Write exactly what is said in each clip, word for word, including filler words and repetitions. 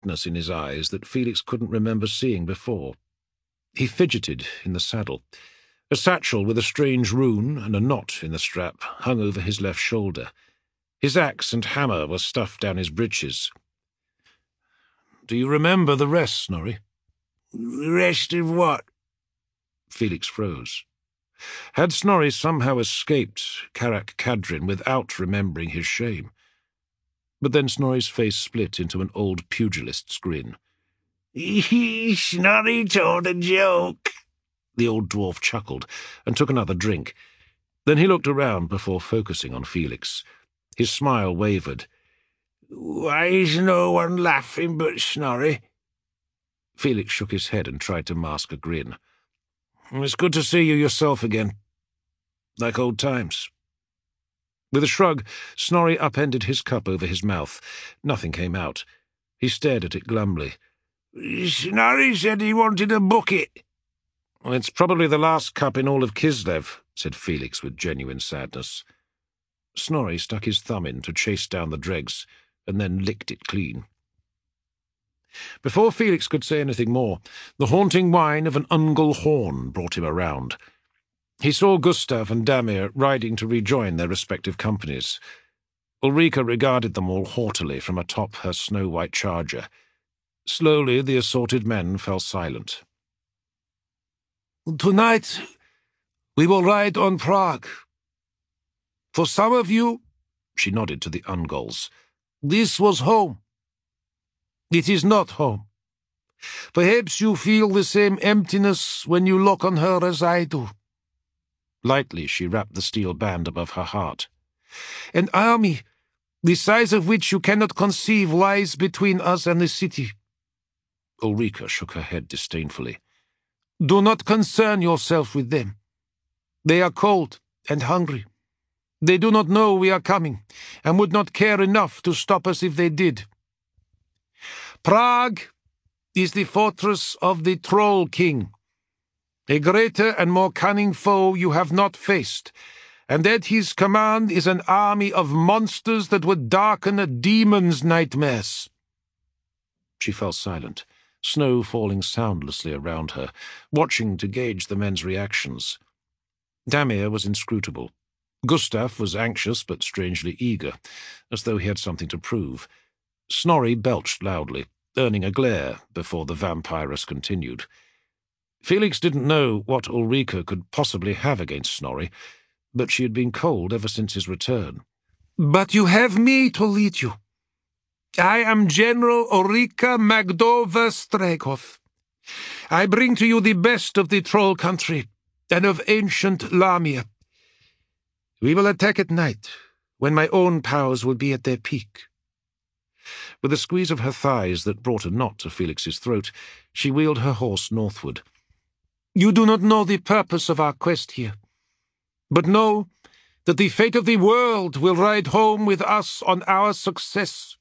brightness in his eyes that Felix couldn't remember seeing before. He fidgeted in the saddle. A satchel with a strange rune and a knot in the strap hung over his left shoulder. His axe and hammer were stuffed down his breeches. "Do you remember the rest, Snorri?" "The rest of what?" Felix froze. Had Snorri somehow escaped Carrack Cadrin without remembering his shame? But then Snorri's face split into an old pugilist's grin. "Snorri told a joke." The old dwarf chuckled and took another drink. Then he looked around before focusing on Felix. His smile wavered. "Why is no one laughing but Snorri?" Felix shook his head and tried to mask a grin. "It's good to see you yourself again. Like old times." With a shrug, Snorri upended his cup over his mouth. Nothing came out. He stared at it glumly. "Snorri said he wanted a bucket." "It's probably the last cup in all of Kislev," said Felix with genuine sadness. Snorri stuck his thumb in to chase down the dregs, and then licked it clean. Before Felix could say anything more, the haunting whine of an Ungol horn brought him around. He saw Gustav and Damir riding to rejoin their respective companies. Ulrika regarded them all haughtily from atop her snow-white charger. Slowly the assorted men fell silent. "Tonight we will ride on Prague. For some of you," she nodded to the Ungols, "this was home. It is not home. Perhaps you feel the same emptiness when you look on her as I do." Lightly she wrapped the steel band above her heart. "An army, the size of which you cannot conceive, lies between us and the city." Ulrika shook her head disdainfully. "Do not concern yourself with them. They are cold and hungry. They do not know we are coming, and would not care enough to stop us if they did. Prague is the fortress of the Troll King, a greater and more cunning foe you have not faced, and at his command is an army of monsters that would darken a demon's nightmares." She fell silent, snow falling soundlessly around her, watching to gauge the men's reactions. Damir was inscrutable. Gustav was anxious but strangely eager, as though he had something to prove. Snorri belched loudly, earning a glare before the vampiress continued. Felix didn't know what Ulrika could possibly have against Snorri, but she had been cold ever since his return. "But you have me to lead you. I am General Ulrika Magdova Stregov. I bring to you the best of the troll country and of ancient Lamia. We will attack at night, when my own powers will be at their peak." With a squeeze of her thighs that brought a knot to Felix's throat, she wheeled her horse northward. "You do not know the purpose of our quest here, but know that the fate of the world will ride home with us on our success."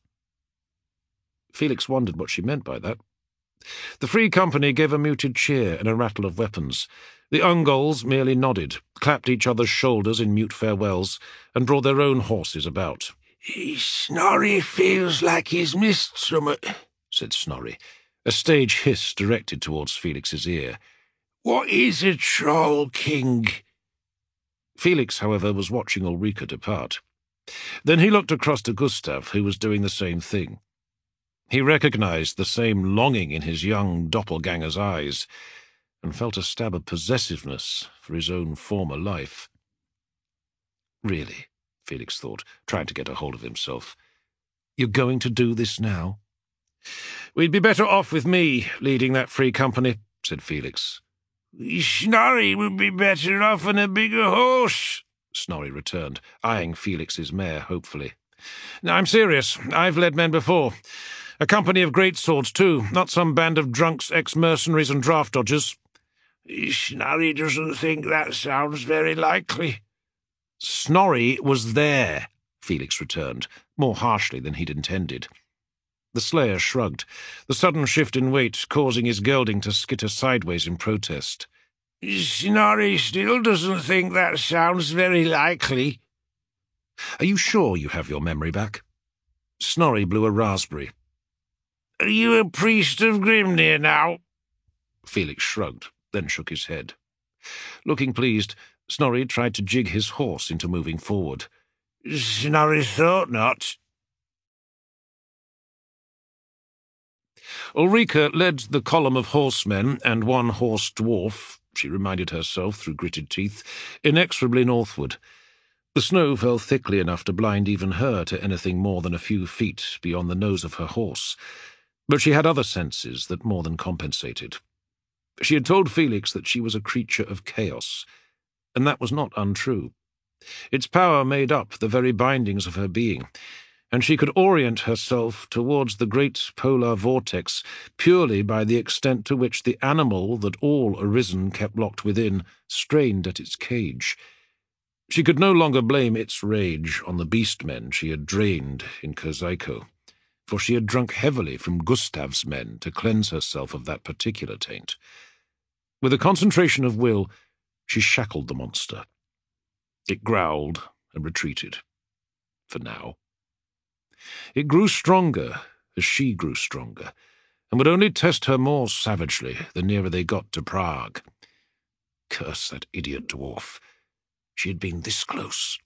Felix wondered what she meant by that. The Free Company gave a muted cheer and a rattle of weapons. The Ungols merely nodded, clapped each other's shoulders in mute farewells, and brought their own horses about. "Snorri feels like he's missed something," said Snorri, a stage hiss directed towards Felix's ear. "What is a Troll King?" Felix, however, was watching Ulrika depart. Then he looked across to Gustav, who was doing the same thing. He recognized the same longing in his young doppelganger's eyes, and felt a stab of possessiveness for his own former life. "Really?" Felix thought, trying to get a hold of himself. "You're going to do this now?" "We'd be better off with me leading that Free Company," said Felix. "Snorri would be better off on a bigger horse," Snorri returned, eyeing Felix's mare hopefully. "I'm serious. I've led men before. A company of greatswords, too, not some band of drunks, ex-mercenaries and draft dodgers." "Snorri doesn't think that sounds very likely." "Snorri was there," Felix returned, more harshly than he'd intended. The slayer shrugged, the sudden shift in weight causing his gelding to skitter sideways in protest. "Snorri still doesn't think that sounds very likely." "Are you sure you have your memory back?" Snorri blew a raspberry. Are you a priest of Grimnir now? Felix shrugged, then shook his head. Looking pleased, Snorri tried to jig his horse into moving forward. Snorri thought not. Ulrika led the column of horsemen and one horse dwarf, she reminded herself through gritted teeth, inexorably northward. The snow fell thickly enough to blind even her to anything more than a few feet beyond the nose of her horse, but she had other senses that more than compensated. She had told Felix that she was a creature of chaos, and that was not untrue. Its power made up the very bindings of her being, and she could orient herself towards the great polar vortex purely by the extent to which the animal that all arisen kept locked within strained at its cage. She could no longer blame its rage on the beast-men she had drained in Kurzaiko, for she had drunk heavily from Gustav's men to cleanse herself of that particular taint. With a concentration of will, she shackled the monster. It growled and retreated, for now. It grew stronger as she grew stronger, and would only test her more savagely the nearer they got to Prague. Curse that idiot dwarf. She had been this close.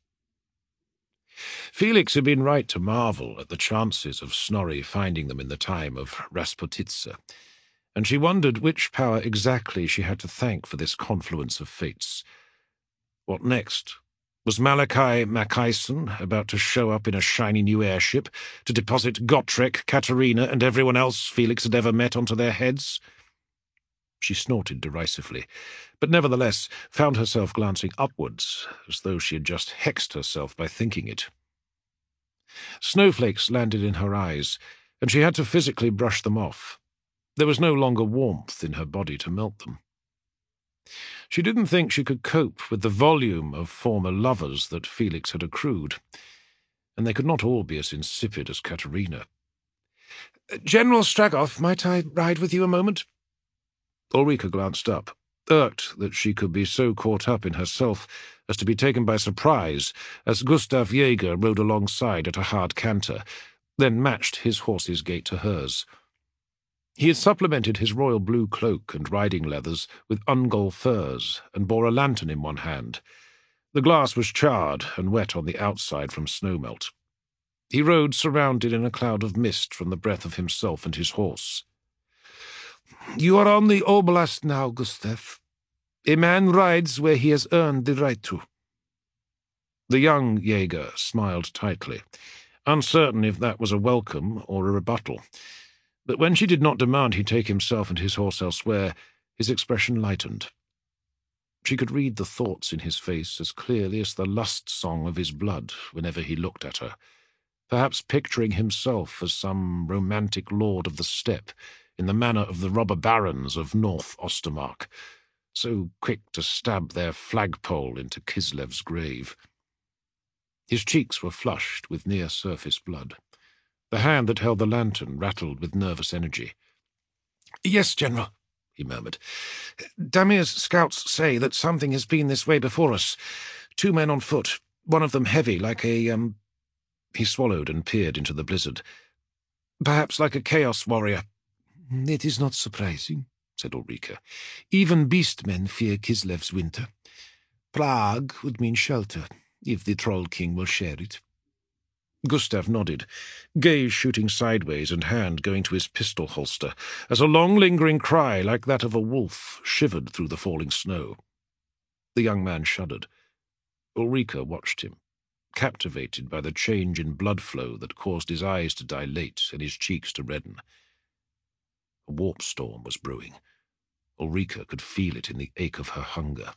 Felix had been right to marvel at the chances of Snorri finding them in the time of Rasputitsa, and she wondered which power exactly she had to thank for this confluence of fates. What next? Was Malachi Mackayson about to show up in a shiny new airship to deposit Gotrek, Katerina, and everyone else Felix had ever met onto their heads? She snorted derisively, but nevertheless found herself glancing upwards, as though she had just hexed herself by thinking it. Snowflakes landed in her eyes, and she had to physically brush them off. There was no longer warmth in her body to melt them. She didn't think she could cope with the volume of former lovers that Felix had accrued, and they could not all be as insipid as Katerina. "General Stragoff, might I ride with you a moment?" Ulrika glanced up, irked that she could be so caught up in herself as to be taken by surprise as Gustav Jaeger rode alongside at a hard canter, then matched his horse's gait to hers. He had supplemented his royal blue cloak and riding leathers with Ungol furs and bore a lantern in one hand. The glass was charred and wet on the outside from snowmelt. He rode surrounded in a cloud of mist from the breath of himself and his horse. "You are on the oblast now, Gustav. A man rides where he has earned the right to." The young Jaeger smiled tightly, uncertain if that was a welcome or a rebuttal. But when she did not demand he take himself and his horse elsewhere, his expression lightened. She could read the thoughts in his face as clearly as the lust song of his blood whenever he looked at her, perhaps picturing himself as some romantic lord of the steppe, in the manner of the robber barons of North Ostermark, so quick to stab their flagpole into Kislev's grave. His cheeks were flushed with near-surface blood. The hand that held the lantern rattled with nervous energy. "Yes, General," he murmured. "Damir's scouts say that something has been this way before us. Two men on foot, one of them heavy, like a, um... He swallowed and peered into the blizzard. "Perhaps like a chaos warrior." "It is not surprising," said Ulrika. "Even beast-men fear Kislev's winter. Prague would mean shelter, if the Troll King will share it." Gustav nodded, gaze shooting sideways and hand going to his pistol holster, as a long lingering cry like that of a wolf shivered through the falling snow. The young man shuddered. Ulrika watched him, captivated by the change in blood flow that caused his eyes to dilate and his cheeks to redden. A warp storm was brewing. Ulrika could feel it in the ache of her hunger.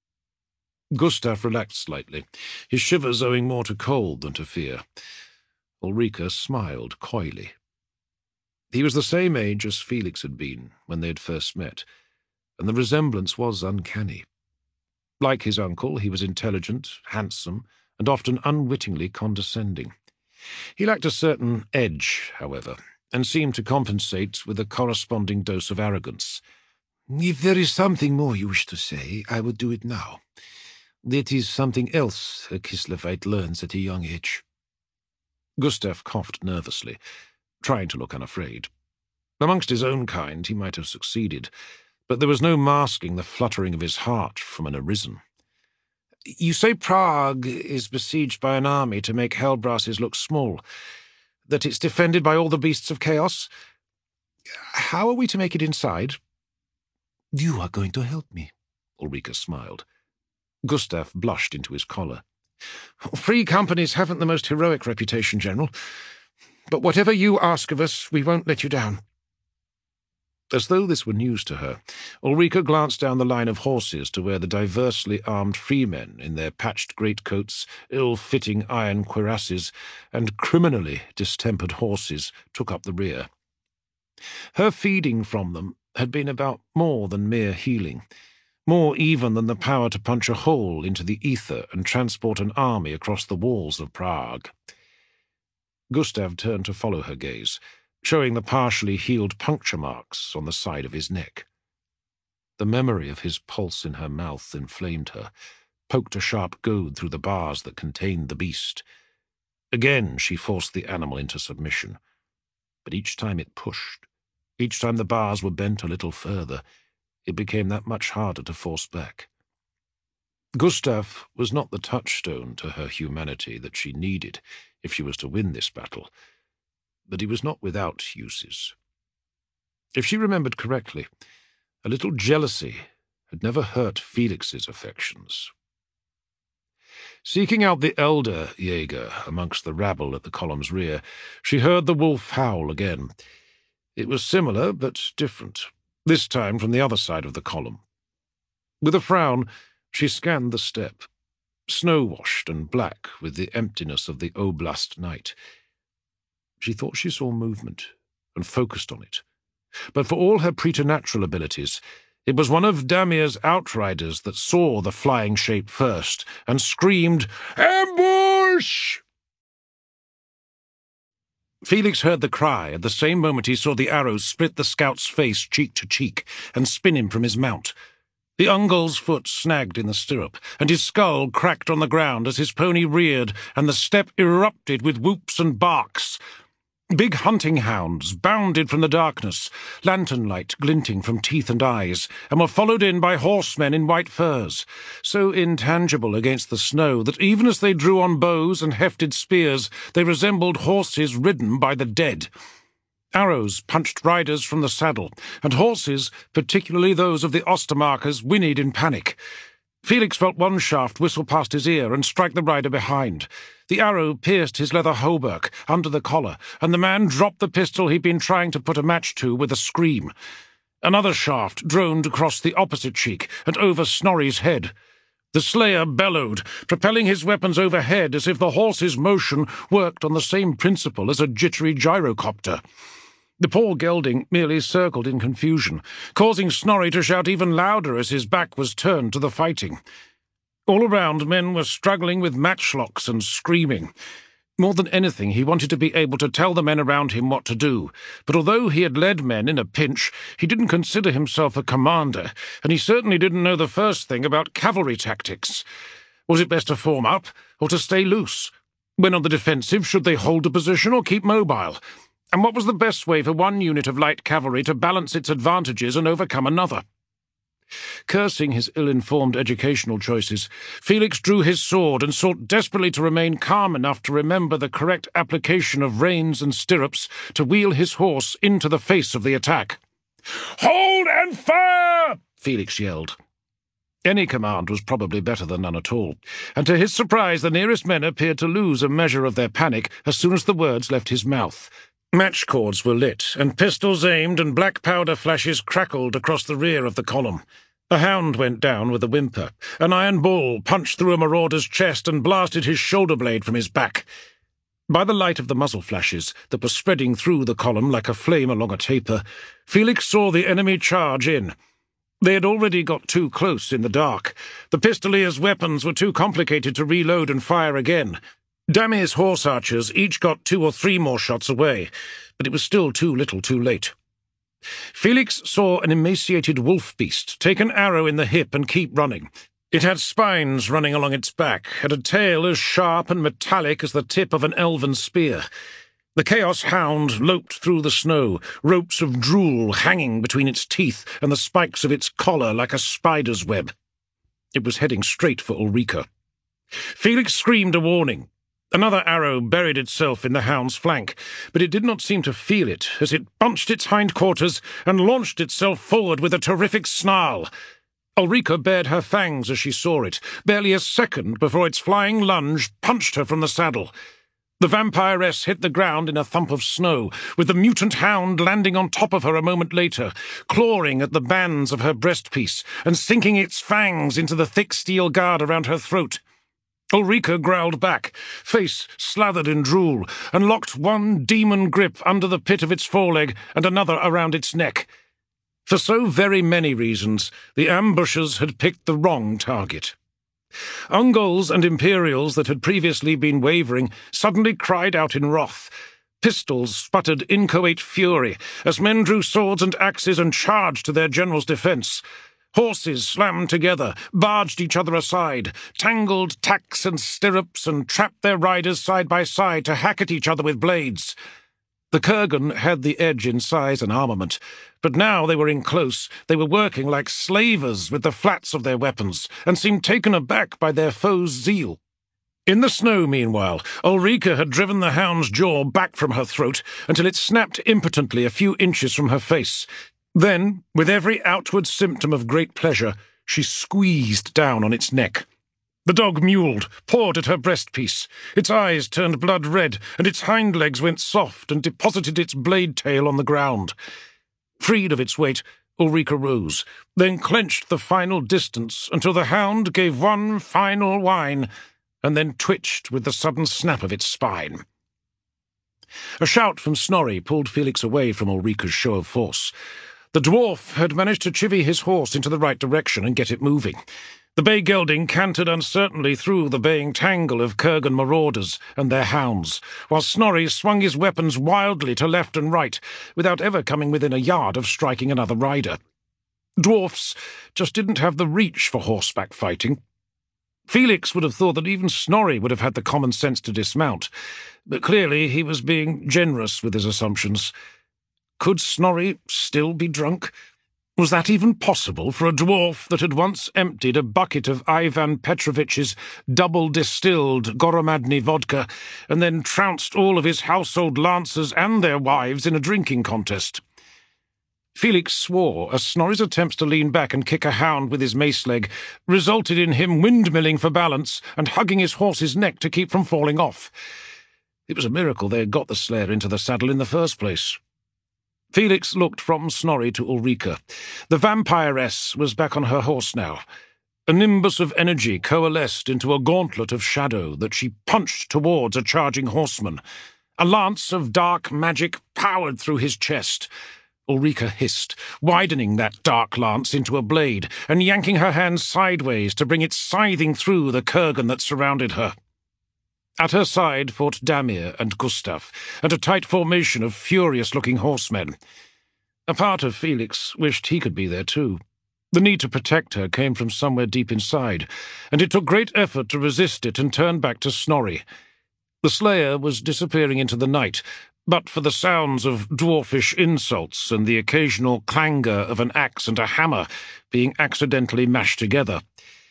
Gustav relaxed slightly, his shivers owing more to cold than to fear. Ulrika smiled coyly. He was the same age as Felix had been when they had first met, and the resemblance was uncanny. Like his uncle, he was intelligent, handsome, and often unwittingly condescending. He lacked a certain edge, however, and seemed to compensate with a corresponding dose of arrogance. "If there is something more you wish to say, I would do it now. That is something else a Kislevite learns at a young age." Gustav coughed nervously, trying to look unafraid. Amongst his own kind he might have succeeded, but there was no masking the fluttering of his heart from an arisen. "You say Prague is besieged by an army to make Hellbrasses look small, that it's defended by all the beasts of chaos. How are we to make it inside?" "You are going to help me," Ulrika smiled. Gustav blushed into his collar. "Free companies haven't the most heroic reputation, General, but whatever you ask of us, we won't let you down." As though this were news to her, Ulrika glanced down the line of horses to where the diversely armed freemen in their patched greatcoats, ill-fitting iron cuirasses, and criminally distempered horses took up the rear. Her feeding from them had been about more than mere healing, more even than the power to punch a hole into the ether and transport an army across the walls of Prague. Gustav turned to follow her gaze, showing the partially healed puncture marks on the side of his neck. The memory of his pulse in her mouth inflamed her, poked a sharp goad through the bars that contained the beast. Again she forced the animal into submission, but each time it pushed, each time the bars were bent a little further, it became that much harder to force back. Gustav was not the touchstone to her humanity that she needed if she was to win this battle, but he was not without uses. If she remembered correctly, a little jealousy had never hurt Felix's affections. Seeking out the elder Jaeger amongst the rabble at the column's rear, she heard the wolf howl again. It was similar, but different, this time from the other side of the column. With a frown, she scanned the steppe, snow-washed and black with the emptiness of the oblast night. She thought she saw movement, and focused on it. But for all her preternatural abilities, it was one of Damir's outriders that saw the flying shape first, and screamed, "Ambush!" Felix heard the cry at the same moment he saw the arrow split the scout's face cheek to cheek and spin him from his mount. The Ungol's foot snagged in the stirrup, and his skull cracked on the ground as his pony reared, and the steppe erupted with whoops and barks. Big hunting hounds bounded from the darkness, lantern-light glinting from teeth and eyes, and were followed in by horsemen in white furs, so intangible against the snow that even as they drew on bows and hefted spears, they resembled horses ridden by the dead. Arrows punched riders from the saddle, and horses, particularly those of the Ostermarkers, whinnied in panic. Felix felt one shaft whistle past his ear and strike the rider behind. The arrow pierced his leather hauberk under the collar, and the man dropped the pistol he'd been trying to put a match to with a scream. Another shaft droned across the opposite cheek and over Snorri's head. The slayer bellowed, propelling his weapons overhead as if the horse's motion worked on the same principle as a jittery gyrocopter. The poor gelding merely circled in confusion, causing Snorri to shout even louder as his back was turned to the fighting. All around, men were struggling with matchlocks and screaming. More than anything, he wanted to be able to tell the men around him what to do, but although he had led men in a pinch, he didn't consider himself a commander, and he certainly didn't know the first thing about cavalry tactics. Was it best to form up, or to stay loose? When on the defensive, should they hold a position or keep mobile? And what was the best way for one unit of light cavalry to balance its advantages and overcome another? Cursing his ill-informed educational choices, Felix drew his sword and sought desperately to remain calm enough to remember the correct application of reins and stirrups to wheel his horse into the face of the attack. "Hold and fire!" Felix yelled. Any command was probably better than none at all, and to his surprise the nearest men appeared to lose a measure of their panic as soon as the words left his mouth. Match cords were lit, and pistols aimed and black powder flashes crackled across the rear of the column. A hound went down with a whimper. An iron ball punched through a marauder's chest and blasted his shoulder blade from his back. By the light of the muzzle flashes that were spreading through the column like a flame along a taper, Felix saw the enemy charge in. They had already got too close in the dark. The pistolier's weapons were too complicated to reload and fire again. Damir's horse archers each got two or three more shots away, but it was still too little too late. Felix saw an emaciated wolf beast take an arrow in the hip and keep running. It had spines running along its back, and a tail as sharp and metallic as the tip of an elven spear. The Chaos Hound loped through the snow, ropes of drool hanging between its teeth and the spikes of its collar like a spider's web. It was heading straight for Ulrika. Felix screamed a warning. Another arrow buried itself in the hound's flank, but it did not seem to feel it as it bunched its hindquarters and launched itself forward with a terrific snarl. Ulrika bared her fangs as she saw it, barely a second before its flying lunge punched her from the saddle. The vampiress hit the ground in a thump of snow, with the mutant hound landing on top of her a moment later, clawing at the bands of her breastpiece and sinking its fangs into the thick steel guard around her throat. Ulrika growled back, face slathered in drool, and locked one demon grip under the pit of its foreleg and another around its neck. For so very many reasons, the ambushers had picked the wrong target. Ungol's and Imperials that had previously been wavering suddenly cried out in wrath. Pistols sputtered inchoate fury as men drew swords and axes and charged to their general's defence. Horses slammed together, barged each other aside, tangled tacks and stirrups, and trapped their riders side by side to hack at each other with blades. The Kurgan had the edge in size and armament, but now they were in close. They were working like slavers with the flats of their weapons, and seemed taken aback by their foes' zeal. In the snow, meanwhile, Ulrika had driven the hound's jaw back from her throat until it snapped impotently a few inches from her face. Then, with every outward symptom of great pleasure, she squeezed down on its neck. The dog mewled, pawed at her breastpiece. Its eyes turned blood red, and its hind legs went soft and deposited its blade tail on the ground. Freed of its weight, Ulrika rose, then clenched the final distance until the hound gave one final whine, and then twitched with the sudden snap of its spine. A shout from Snorri pulled Felix away from Ulrika's show of force. The dwarf had managed to chivvy his horse into the right direction and get it moving. The bay gelding cantered uncertainly through the baying tangle of Kurgan marauders and their hounds, while Snorri swung his weapons wildly to left and right, without ever coming within a yard of striking another rider. Dwarfs just didn't have the reach for horseback fighting. Felix would have thought that even Snorri would have had the common sense to dismount, but clearly he was being generous with his assumptions. Could Snorri still be drunk? Was that even possible for a dwarf that had once emptied a bucket of Ivan Petrovich's double-distilled Goromadny vodka and then trounced all of his household lancers and their wives in a drinking contest? Felix swore as Snorri's attempts to lean back and kick a hound with his mace leg resulted in him windmilling for balance and hugging his horse's neck to keep from falling off. It was a miracle they had got the Slayer into the saddle in the first place. Felix looked from Snorri to Ulrika. The vampiress was back on her horse now. A nimbus of energy coalesced into a gauntlet of shadow that she punched towards a charging horseman. A lance of dark magic powered through his chest. Ulrika hissed, widening that dark lance into a blade and yanking her hand sideways to bring it scything through the Kurgan that surrounded her. At her side fought Damir and Gustav, and a tight formation of furious-looking horsemen. A part of Felix wished he could be there too. The need to protect her came from somewhere deep inside, and it took great effort to resist it and turn back to Snorri. The Slayer was disappearing into the night, but for the sounds of dwarfish insults and the occasional clangor of an axe and a hammer being accidentally mashed together.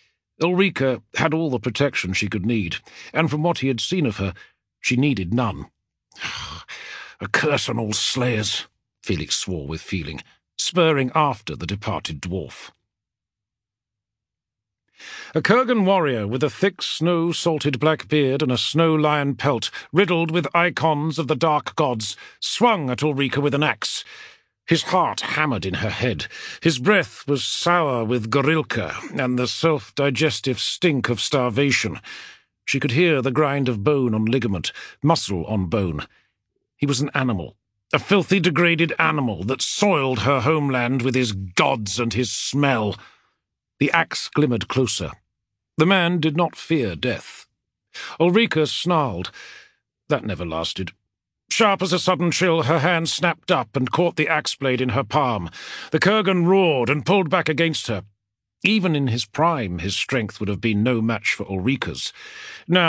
Ulrika had all the protection she could need, and from what he had seen of her, she needed none. A curse on all slayers, Felix swore with feeling, spurring after the departed dwarf. A Kurgan warrior with a thick snow-salted black beard and a snow lion pelt, riddled with icons of the dark gods, swung at Ulrika with an axe. His heart hammered in her head. His breath was sour with gorilka and the self-digestive stink of starvation. She could hear the grind of bone on ligament, muscle on bone. He was an animal, a filthy, degraded animal that soiled her homeland with his gods and his smell. The axe glimmered closer. The man did not fear death. Ulrika snarled. That never lasted. Sharp as a sudden chill, her hand snapped up and caught the axe-blade in her palm. The Kurgan roared and pulled back against her. Even in his prime, his strength would have been no match for Ulrika's. Now,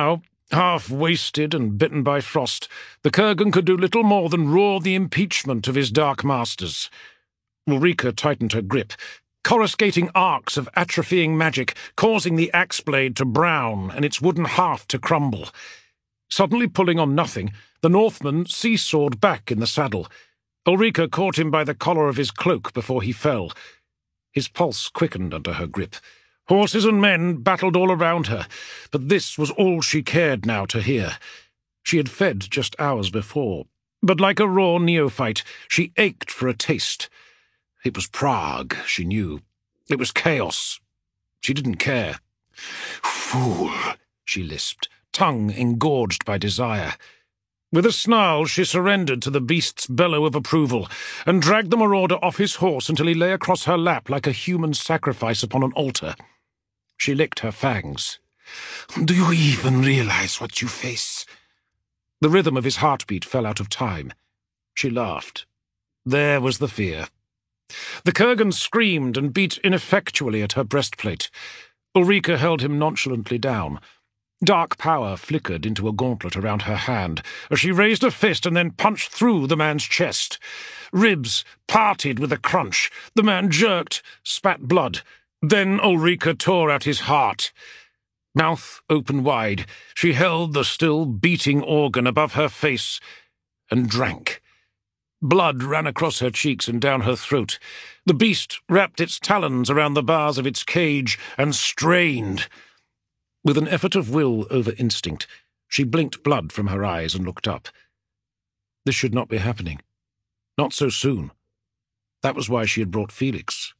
Half-wasted and bitten by frost, the Kurgan could do little more than roar the impeachment of his dark masters. Ulrika tightened her grip, coruscating arcs of atrophying magic, causing the axe blade to brown and its wooden haft to crumble. Suddenly pulling on nothing, the Northman seesawed back in the saddle. Ulrika caught him by the collar of his cloak before he fell. His pulse quickened under her grip. Horses and men battled all around her, but this was all she cared now to hear. She had fed just hours before, but like a raw neophyte, she ached for a taste. It was Prague, she knew. It was chaos. She didn't care. "Fool," she lisped, tongue engorged by desire. With a snarl, she surrendered to the beast's bellow of approval and dragged the marauder off his horse until he lay across her lap like a human sacrifice upon an altar. She licked her fangs. "Do you even realize what you face?" The rhythm of his heartbeat fell out of time. She laughed. There was the fear. The Kurgan screamed and beat ineffectually at her breastplate. Ulrika held him nonchalantly down. Dark power flickered into a gauntlet around her hand as she raised a fist and then punched through the man's chest. Ribs parted with a crunch. The man jerked, spat blood. Then Ulrika tore out his heart. Mouth open wide, she held the still beating organ above her face and drank. Blood ran across her cheeks and down her throat. The beast wrapped its talons around the bars of its cage and strained. With an effort of will over instinct, she blinked blood from her eyes and looked up. This should not be happening. Not so soon. That was why she had brought Felix.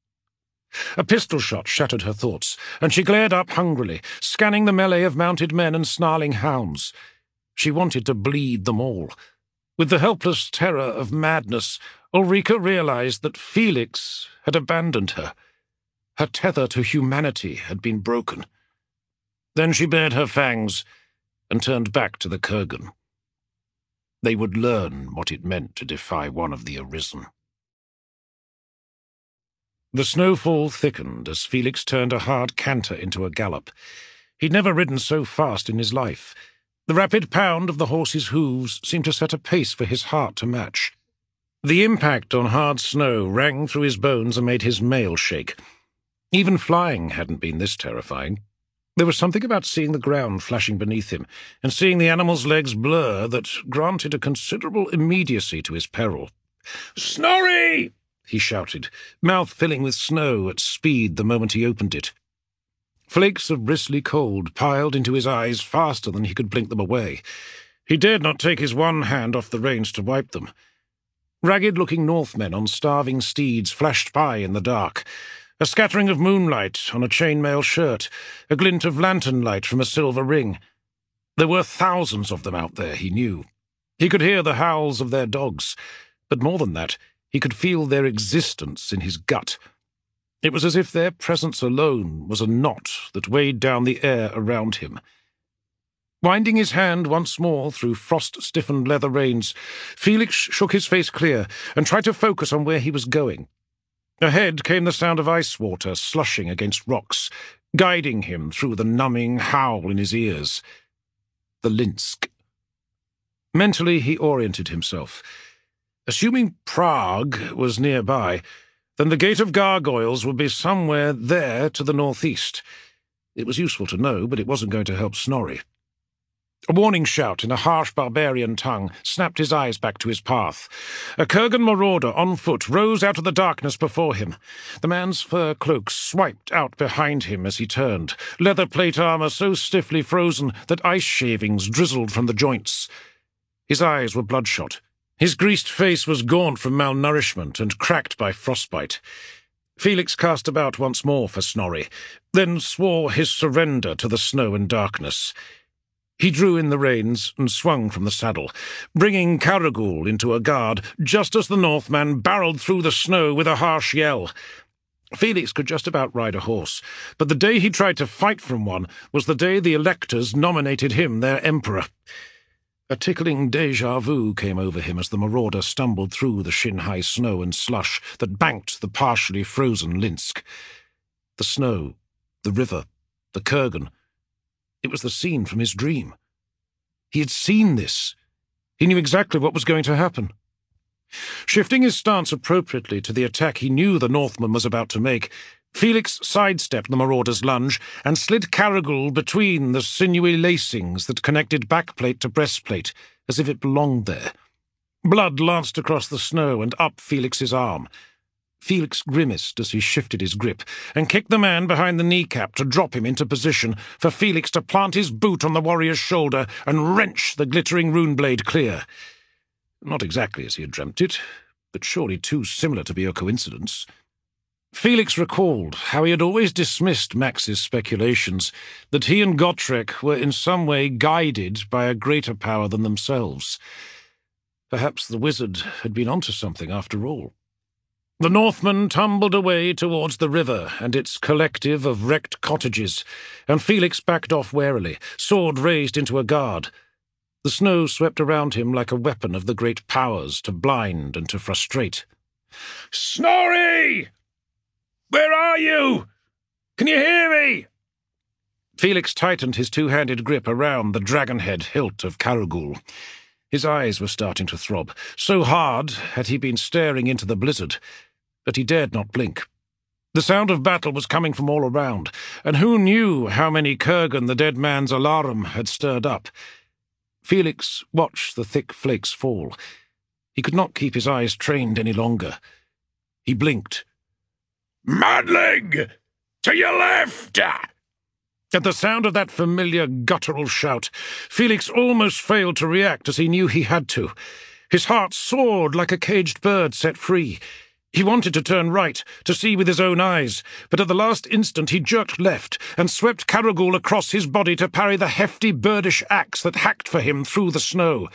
A pistol shot shattered her thoughts, and she glared up hungrily, scanning the melee of mounted men and snarling hounds. She wanted to bleed them all. With the helpless terror of madness, Ulrika realized that Felix had abandoned her. Her tether to humanity had been broken. Then she bared her fangs and turned back to the Kurgan. They would learn what it meant to defy one of the Arisen. The snowfall thickened as Felix turned a hard canter into a gallop. He'd never ridden so fast in his life. The rapid pound of the horse's hooves seemed to set a pace for his heart to match. The impact on hard snow rang through his bones and made his mail shake. Even flying hadn't been this terrifying. There was something about seeing the ground flashing beneath him and seeing the animal's legs blur that granted a considerable immediacy to his peril. "Snorri!" he shouted, mouth filling with snow at speed the moment he opened it. Flakes of bristly cold piled into his eyes faster than he could blink them away. He dared not take his one hand off the reins to wipe them. Ragged-looking Northmen on starving steeds flashed by in the dark. A scattering of moonlight on a chainmail shirt, a glint of lantern light from a silver ring. There were thousands of them out there, he knew. He could hear the howls of their dogs, but more than that, he could feel their existence in his gut. It was as if their presence alone was a knot that weighed down the air around him. Winding his hand once more through frost-stiffened leather reins, Felix shook his face clear and tried to focus on where he was going. Ahead came the sound of ice water slushing against rocks, guiding him through the numbing howl in his ears. The Linsk. Mentally, he oriented himself. Assuming Prague was nearby, then the Gate of Gargoyles would be somewhere there to the northeast. It was useful to know, but it wasn't going to help Snorri. A warning shout in a harsh barbarian tongue snapped his eyes back to his path. A Kurgan marauder on foot rose out of the darkness before him. The man's fur cloak swiped out behind him as he turned, leather plate armor so stiffly frozen that ice shavings drizzled from the joints. His eyes were bloodshot. His greased face was gaunt from malnourishment and cracked by frostbite. Felix cast about once more for Snorri, then swore his surrender to the snow and darkness. He drew in the reins and swung from the saddle, bringing Karagul into a guard just as the Northman barreled through the snow with a harsh yell. Felix could just about ride a horse, but the day he tried to fight from one was the day the electors nominated him their emperor. A tickling déjà vu came over him as the marauder stumbled through the shin-high snow and slush that banked the partially frozen Linsk. The snow, the river, the Kurgan. It was the scene from his dream. He had seen this. He knew exactly what was going to happen. Shifting his stance appropriately to the attack he knew the Northman was about to make, Felix sidestepped the marauder's lunge and slid Caragul between the sinewy lacings that connected backplate to breastplate, as if it belonged there. Blood lanced across the snow and up Felix's arm. Felix grimaced as he shifted his grip and kicked the man behind the kneecap to drop him into position for Felix to plant his boot on the warrior's shoulder and wrench the glittering rune blade clear. Not exactly as he had dreamt it, but surely too similar to be a coincidence. Felix recalled how he had always dismissed Max's speculations that he and Gotrek were in some way guided by a greater power than themselves. Perhaps the wizard had been onto something after all. The Northman tumbled away towards the river and its collective of wrecked cottages, and Felix backed off warily, sword raised into a guard. The snow swept around him like a weapon of the great powers to blind and to frustrate. "Snorri! Where are you? Can you hear me?" Felix tightened his two-handed grip around the dragon-head hilt of Caragul. His eyes were starting to throb. So hard had he been staring into the blizzard, but he dared not blink. The sound of battle was coming from all around, and who knew how many Kurgan the dead man's alarum had stirred up? Felix watched the thick flakes fall. He could not keep his eyes trained any longer. He blinked. "Madling! To your left!" At the sound of that familiar guttural shout, Felix almost failed to react as he knew he had to. His heart soared like a caged bird set free. He wanted to turn right, to see with his own eyes, but at the last instant he jerked left and swept Caragul across his body to parry the hefty birdish axe that hacked for him through the snow.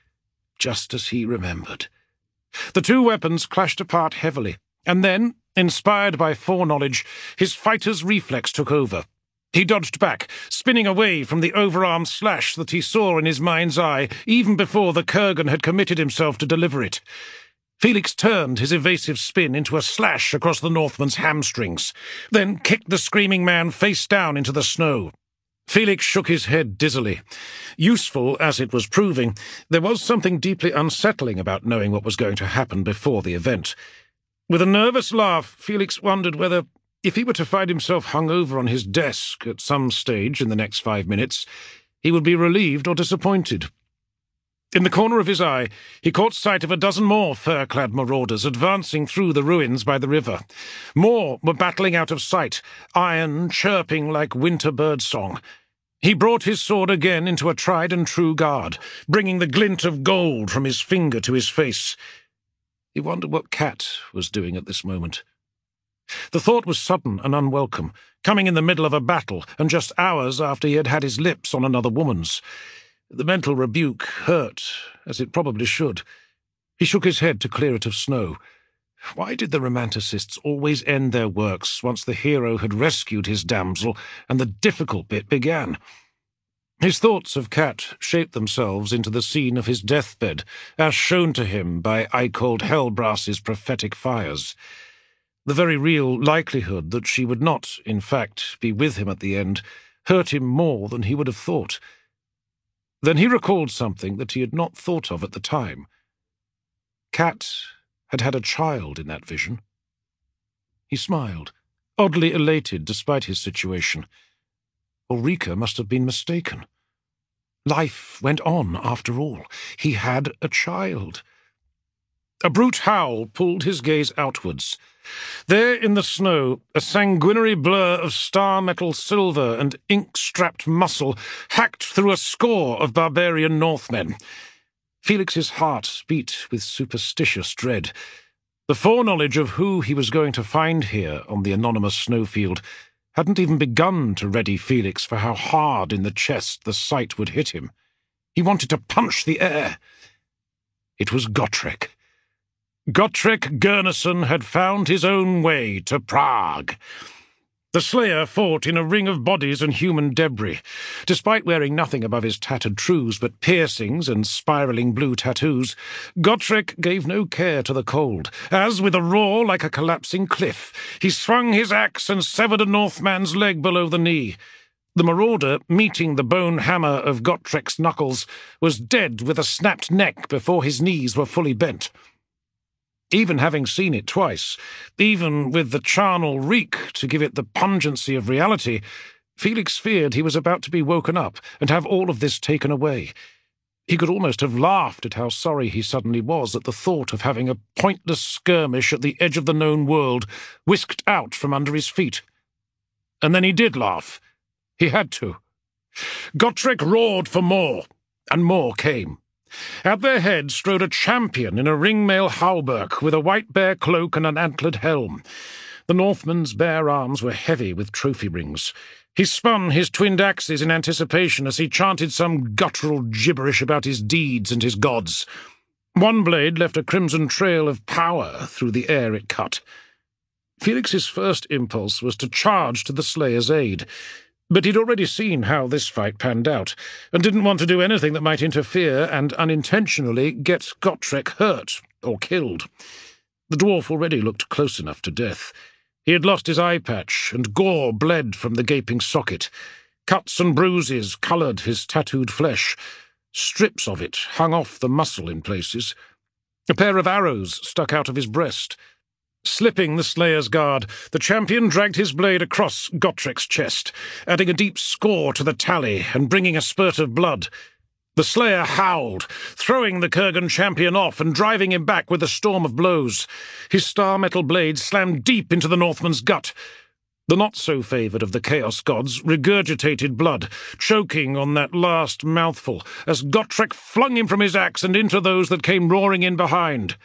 Just as he remembered. The two weapons clashed apart heavily, and then, inspired by foreknowledge, his fighter's reflex took over. He dodged back, spinning away from the overarm slash that he saw in his mind's eye even before the Kurgan had committed himself to deliver it. Felix turned his evasive spin into a slash across the Northman's hamstrings, then kicked the screaming man face down into the snow. Felix shook his head dizzily. Useful as it was proving, there was something deeply unsettling about knowing what was going to happen before the event. With a nervous laugh, Felix wondered whether, if he were to find himself hung over on his desk at some stage in the next five minutes, he would be relieved or disappointed. In the corner of his eye, he caught sight of a dozen more fur-clad marauders advancing through the ruins by the river. More were battling out of sight, iron chirping like winter bird song. He brought his sword again into a tried-and-true guard, bringing the glint of gold from his finger to his face. He wondered what Cat was doing at this moment. The thought was sudden and unwelcome, coming in the middle of a battle and just hours after he had had his lips on another woman's. The mental rebuke hurt, as it probably should. He shook his head to clear it of snow. Why did the romanticists always end their works once the hero had rescued his damsel and the difficult bit began? His thoughts of Cat shaped themselves into the scene of his deathbed, as shown to him by Eichhold Hellbrass's prophetic fires. The very real likelihood that she would not, in fact, be with him at the end hurt him more than he would have thought. Then he recalled something that he had not thought of at the time. Cat had had a child in that vision. He smiled, oddly elated despite his situation. Ulrika must have been mistaken. Life went on, after all. He had a child. A brute howl pulled his gaze outwards. There in the snow, a sanguinary blur of star-metal silver and ink-strapped muscle hacked through a score of barbarian Northmen. Felix's heart beat with superstitious dread. The foreknowledge of who he was going to find here on the anonymous snowfield hadn't even begun to ready Felix for how hard in the chest the sight would hit him. He wanted to punch the air. It was Gotrek. Gotrek Gurnason had found his own way to Prague. The slayer fought in a ring of bodies and human debris. Despite wearing nothing above his tattered trews but piercings and spiralling blue tattoos, Gotrek gave no care to the cold, as, with a roar like a collapsing cliff, he swung his axe and severed a Northman's leg below the knee. The marauder, meeting the bone hammer of Gottrek's knuckles, was dead with a snapped neck before his knees were fully bent. Even having seen it twice, even with the charnel reek to give it the pungency of reality, Felix feared he was about to be woken up and have all of this taken away. He could almost have laughed at how sorry he suddenly was at the thought of having a pointless skirmish at the edge of the known world whisked out from under his feet. And then he did laugh. He had to. Gottrek roared for more, and more came. At their head strode a champion in a ringmail hauberk with a white bear cloak and an antlered helm. The Northman's bare arms were heavy with trophy rings. He spun his twinned axes in anticipation as he chanted some guttural gibberish about his deeds and his gods. One blade left a crimson trail of power through the air it cut. Felix's first impulse was to charge to the Slayer's aid, but he'd already seen how this fight panned out, and didn't want to do anything that might interfere and unintentionally get Gottrek hurt or killed. The dwarf already looked close enough to death. He had lost his eye patch, and gore bled from the gaping socket. Cuts and bruises coloured his tattooed flesh. Strips of it hung off the muscle in places. A pair of arrows stuck out of his breast. Slipping the Slayer's guard, the champion dragged his blade across Gottrek's chest, adding a deep score to the tally and bringing a spurt of blood. The Slayer howled, throwing the Kurgan champion off and driving him back with a storm of blows. His star-metal blade slammed deep into the Northman's gut. The not-so-favoured of the Chaos Gods regurgitated blood, choking on that last mouthful, as Gottrek flung him from his axe and into those that came roaring in behind.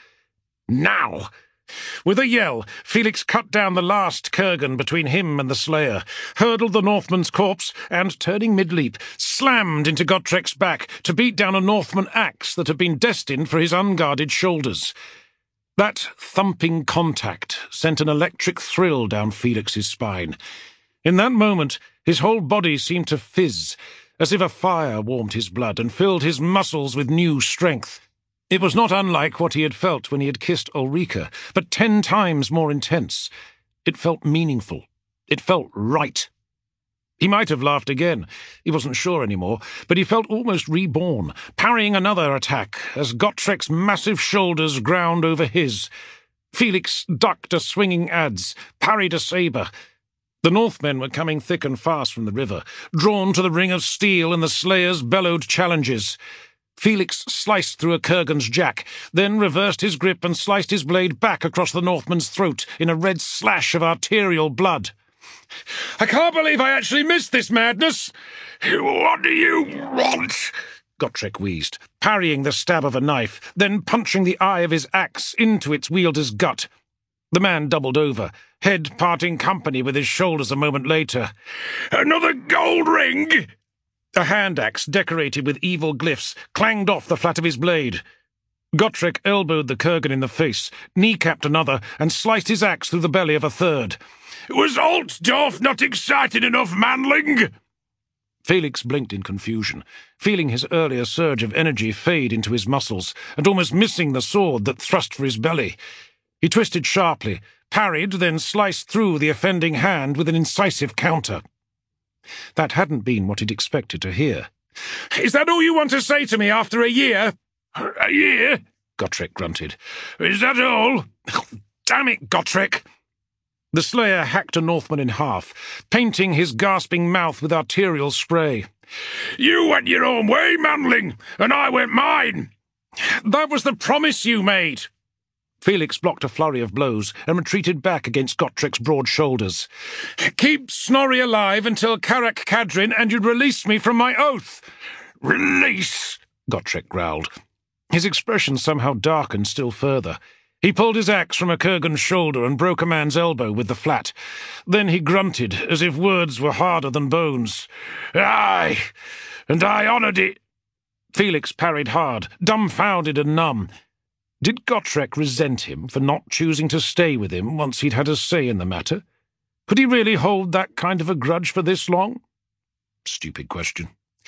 Now! With a yell, Felix cut down the last Kurgan between him and the Slayer, hurdled the Northman's corpse, and, turning mid-leap, slammed into Gottrek's back to beat down a Northman axe that had been destined for his unguarded shoulders. That thumping contact sent an electric thrill down Felix's spine. In that moment, his whole body seemed to fizz, as if a fire warmed his blood and filled his muscles with new strength. It was not unlike what he had felt when he had kissed Ulrika, but ten times more intense. It felt meaningful. It felt right. He might have laughed again. He wasn't sure anymore, but he felt almost reborn, parrying another attack as Gottrek's massive shoulders ground over his. Felix ducked a swinging adze, parried a sabre. The Northmen were coming thick and fast from the river, drawn to the ring of steel, and the Slayers bellowed challenges. Felix sliced through a Kurgan's jack, then reversed his grip and sliced his blade back across the Northman's throat in a red slash of arterial blood. "I can't believe I actually missed this madness!" "What do you want?" Gottrek wheezed, parrying the stab of a knife, then punching the eye of his axe into its wielder's gut. The man doubled over, head parting company with his shoulders a moment later. "Another gold ring?" A hand axe decorated with evil glyphs clanged off the flat of his blade. Gottrek elbowed the Kurgan in the face, kneecapped another, and sliced his axe through the belly of a third. "Was Altdorf not excited enough, manling?" Felix blinked in confusion, feeling his earlier surge of energy fade into his muscles, and almost missing the sword that thrust for his belly. He twisted sharply, parried, then sliced through the offending hand with an incisive counter. That hadn't been what he'd expected to hear. "Is that all you want to say to me after a year?" "A year?" Gottrek grunted. "Is that all?" "Damn it, Gottrek!" The Slayer hacked a Northman in half, painting his gasping mouth with arterial spray. "You went your own way, manling, and I went mine." "That was the promise you made." Felix blocked a flurry of blows and retreated back against Gottrek's broad shoulders. "Keep Snorri alive until Karak Kadrin, and you'd release me from my oath." "Release?" Gottrek growled. His expression somehow darkened still further. He pulled his axe from a Kurgan's shoulder and broke a man's elbow with the flat. Then he grunted, as if words were harder than bones. "Aye, and I honoured it." Felix parried hard, dumbfounded and numb. Did Gottrek resent him for not choosing to stay with him once he'd had a say in the matter? Could he really hold that kind of a grudge for this long? Stupid question.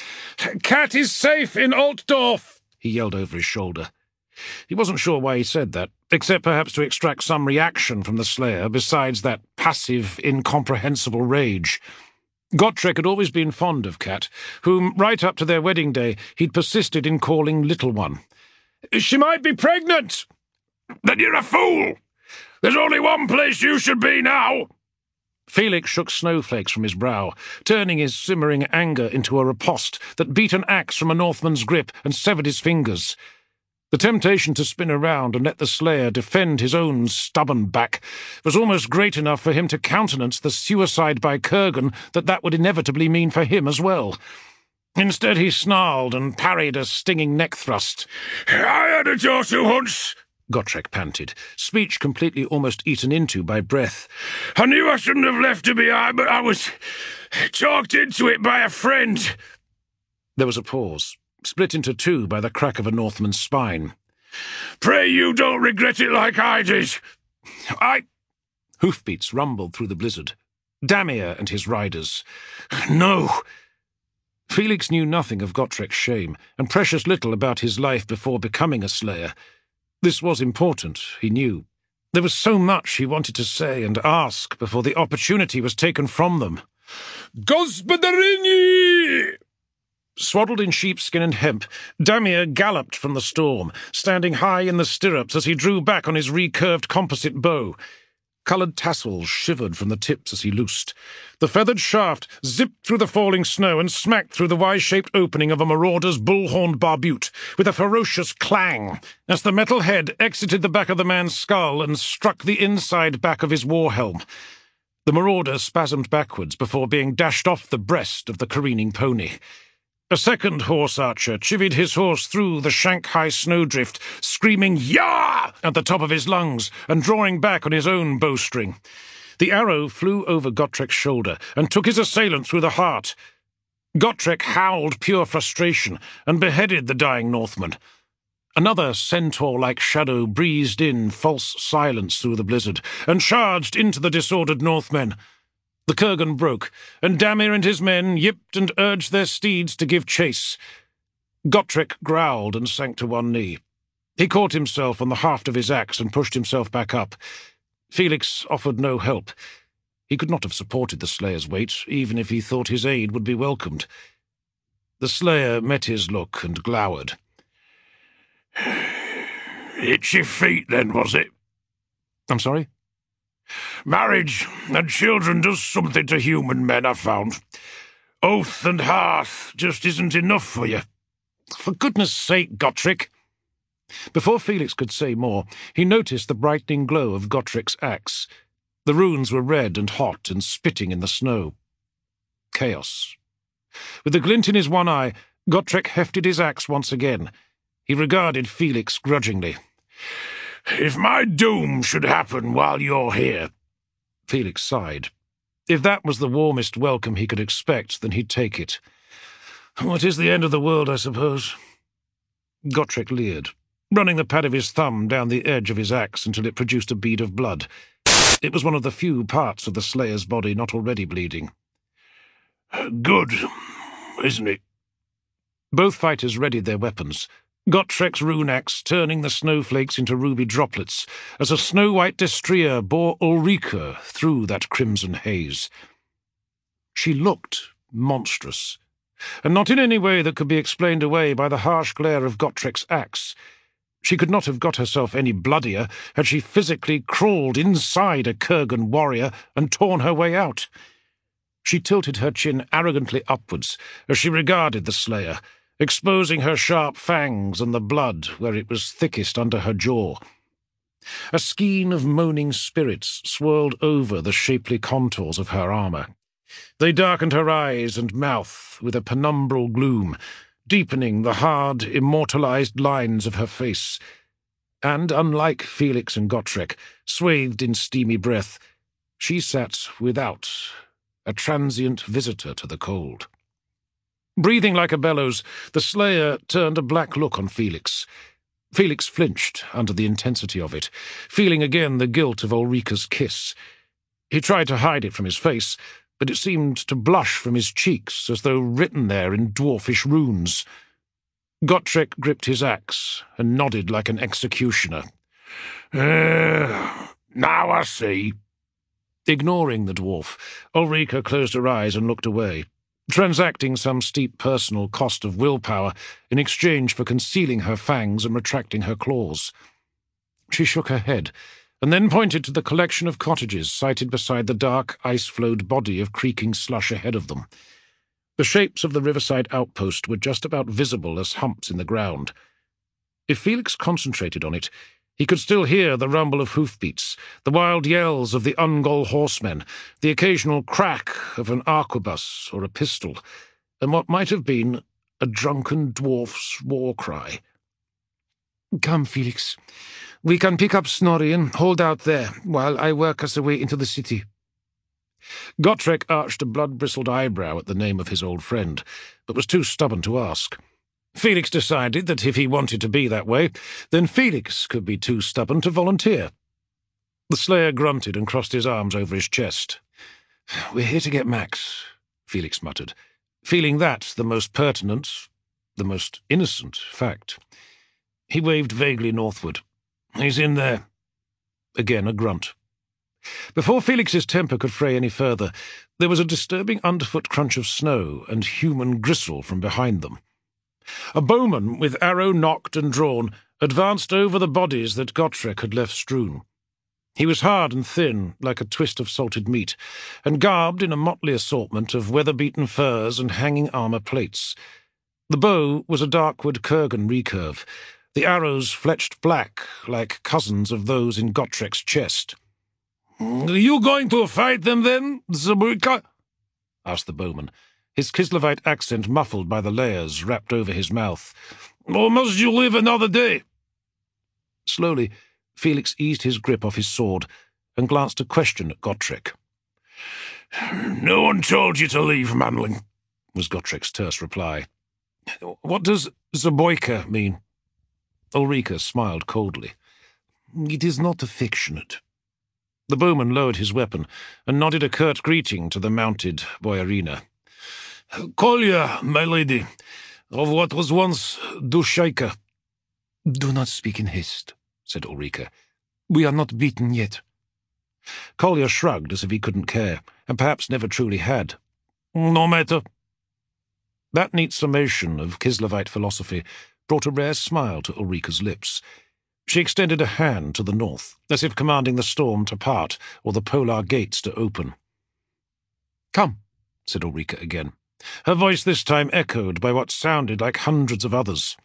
"Cat is safe in Altdorf," he yelled over his shoulder. He wasn't sure why he said that, except perhaps to extract some reaction from the Slayer besides that passive, incomprehensible rage. Gotrek had always been fond of Cat, whom, right up to their wedding day, he'd persisted in calling Little One. "She might be pregnant!" "Then you're a fool! There's only one place you should be now!" Felix shook snowflakes from his brow, turning his simmering anger into a riposte that beat an axe from a Northman's grip and severed his fingers. The temptation to spin around and let the slayer defend his own stubborn back was almost great enough for him to countenance the suicide by Kurgan that that would inevitably mean for him as well. Instead he snarled and parried a stinging neck thrust. "I had a daughter once," Gotrek panted, speech completely almost eaten into by breath. "I knew I shouldn't have left her behind, but I was talked into it by a friend." There was a pause, split into two by the crack of a Northman's spine. "Pray you don't regret it like I did. I—" Hoofbeats rumbled through the blizzard. Damir and his riders. "No." Felix knew nothing of Gotrek's shame, and precious little about his life before becoming a slayer. This was important, he knew. There was so much he wanted to say and ask before the opportunity was taken from them. "Gospodarini!" Swaddled in sheepskin and hemp, Damir galloped from the storm, standing high in the stirrups as he drew back on his recurved composite bow. Coloured tassels shivered from the tips as he loosed. The feathered shaft zipped through the falling snow and smacked through the Y-shaped opening of a marauder's bull-horned barbute, with a ferocious clang, as the metal head exited the back of the man's skull and struck the inside back of his war helm. The marauder spasmed backwards before being dashed off the breast of the careening pony. A second horse archer chivied his horse through the shank-high snowdrift, screaming "Yah!" at the top of his lungs and drawing back on his own bowstring. The arrow flew over Gotrek's shoulder and took his assailant through the heart. Gotrek howled pure frustration and beheaded the dying Northman. Another centaur-like shadow breezed in false silence through the blizzard and charged into the disordered Northmen. The Kurgan broke, and Damir and his men yipped and urged their steeds to give chase. Gotrek growled and sank to one knee. He caught himself on the haft of his axe and pushed himself back up. Felix offered no help. He could not have supported the Slayer's weight, even if he thought his aid would be welcomed. The Slayer met his look and glowered. "Itchy feet, then, was it?" "I'm sorry?" "Marriage and children does something to human men, I've found. Oath and hearth just isn't enough for you." "For goodness sake, Gotrek!" Before Felix could say more, he noticed the brightening glow of Gotrek's axe. The runes were red and hot and spitting in the snow. Chaos. With a glint in his one eye, Gotrek hefted his axe once again. He regarded Felix grudgingly. "If my doom should happen while you're here—" Felix sighed. If that was the warmest welcome he could expect, then he'd take it. "What is the end of the world, I suppose?" Gotrek leered, running the pad of his thumb down the edge of his axe until it produced a bead of blood. It was one of the few parts of the Slayer's body not already bleeding. "Good, isn't it?" Both fighters readied their weapons, Gotrek's rune axe turning the snowflakes into ruby droplets as a snow-white destrier bore Ulrika through that crimson haze. She looked monstrous, and not in any way that could be explained away by the harsh glare of Gotrek's axe. She could not have got herself any bloodier had she physically crawled inside a Kurgan warrior and torn her way out. She tilted her chin arrogantly upwards as she regarded the Slayer, exposing her sharp fangs and the blood where it was thickest under her jaw. A skein of moaning spirits swirled over the shapely contours of her armour. They darkened her eyes and mouth with a penumbral gloom, deepening the hard, immortalized lines of her face. And, unlike Felix and Gotrek, swathed in steamy breath, she sat without, a transient visitor to the cold. Breathing like a bellows, the Slayer turned a black look on Felix. Felix flinched under the intensity of it, feeling again the guilt of Ulrika's kiss. He tried to hide it from his face, but it seemed to blush from his cheeks as though written there in dwarfish runes. Gotrek gripped his axe and nodded like an executioner. Uh, now I see." Ignoring the dwarf, Ulrika closed her eyes and looked away, transacting some steep personal cost of willpower in exchange for concealing her fangs and retracting her claws. She shook her head, and then pointed to the collection of cottages sited beside the dark, ice-flowed body of creaking slush ahead of them. The shapes of the riverside outpost were just about visible as humps in the ground. If Felix concentrated on it, he could still hear the rumble of hoofbeats, the wild yells of the Ungol horsemen, the occasional crack of an arquebus or a pistol, and what might have been a drunken dwarf's war cry. "Come, Felix. We can pick up Snorri and hold out there while I work us away into the city." Gotrek arched a blood-bristled eyebrow at the name of his old friend, but was too stubborn to ask. Felix decided that if he wanted to be that way, then Felix could be too stubborn to volunteer. The slayer grunted and crossed his arms over his chest. "We're here to get Max," Felix muttered, feeling that the most pertinent, the most innocent fact. He waved vaguely northward. "He's in there." Again a grunt. Before Felix's temper could fray any further, there was a disturbing underfoot crunch of snow and human gristle from behind them. A bowman, with arrow nocked and drawn, advanced over the bodies that Gotrek had left strewn. He was hard and thin, like a twist of salted meat, and garbed in a motley assortment of weather-beaten furs and hanging armour plates. The bow was a darkwood Kurgan recurve, the arrows fletched black, like cousins of those in Gotrek's chest. "Are you going to fight them then, Zaburka?" asked the bowman, his Kislavite accent muffled by the layers wrapped over his mouth. "Or must you live another day?" Slowly, Felix eased his grip off his sword and glanced a question at Gotrek. "No one told you to leave, manling," was Gotrek's terse reply. "What does Zaboyka mean?" Ulrika smiled coldly. "It is not affectionate." The bowman lowered his weapon and nodded a curt greeting to the mounted Boyarina. "Kolya, my lady, of what was once Dushaika." "Do not speak in haste," said Ulrika. "We are not beaten yet." Kolya shrugged as if he couldn't care, and perhaps never truly had. "No matter." That neat summation of Kislavite philosophy brought a rare smile to Ulrika's lips. She extended a hand to the north, as if commanding the storm to part or the polar gates to open. "Come," said Ulrika again, her voice this time echoed by what sounded like hundreds of others.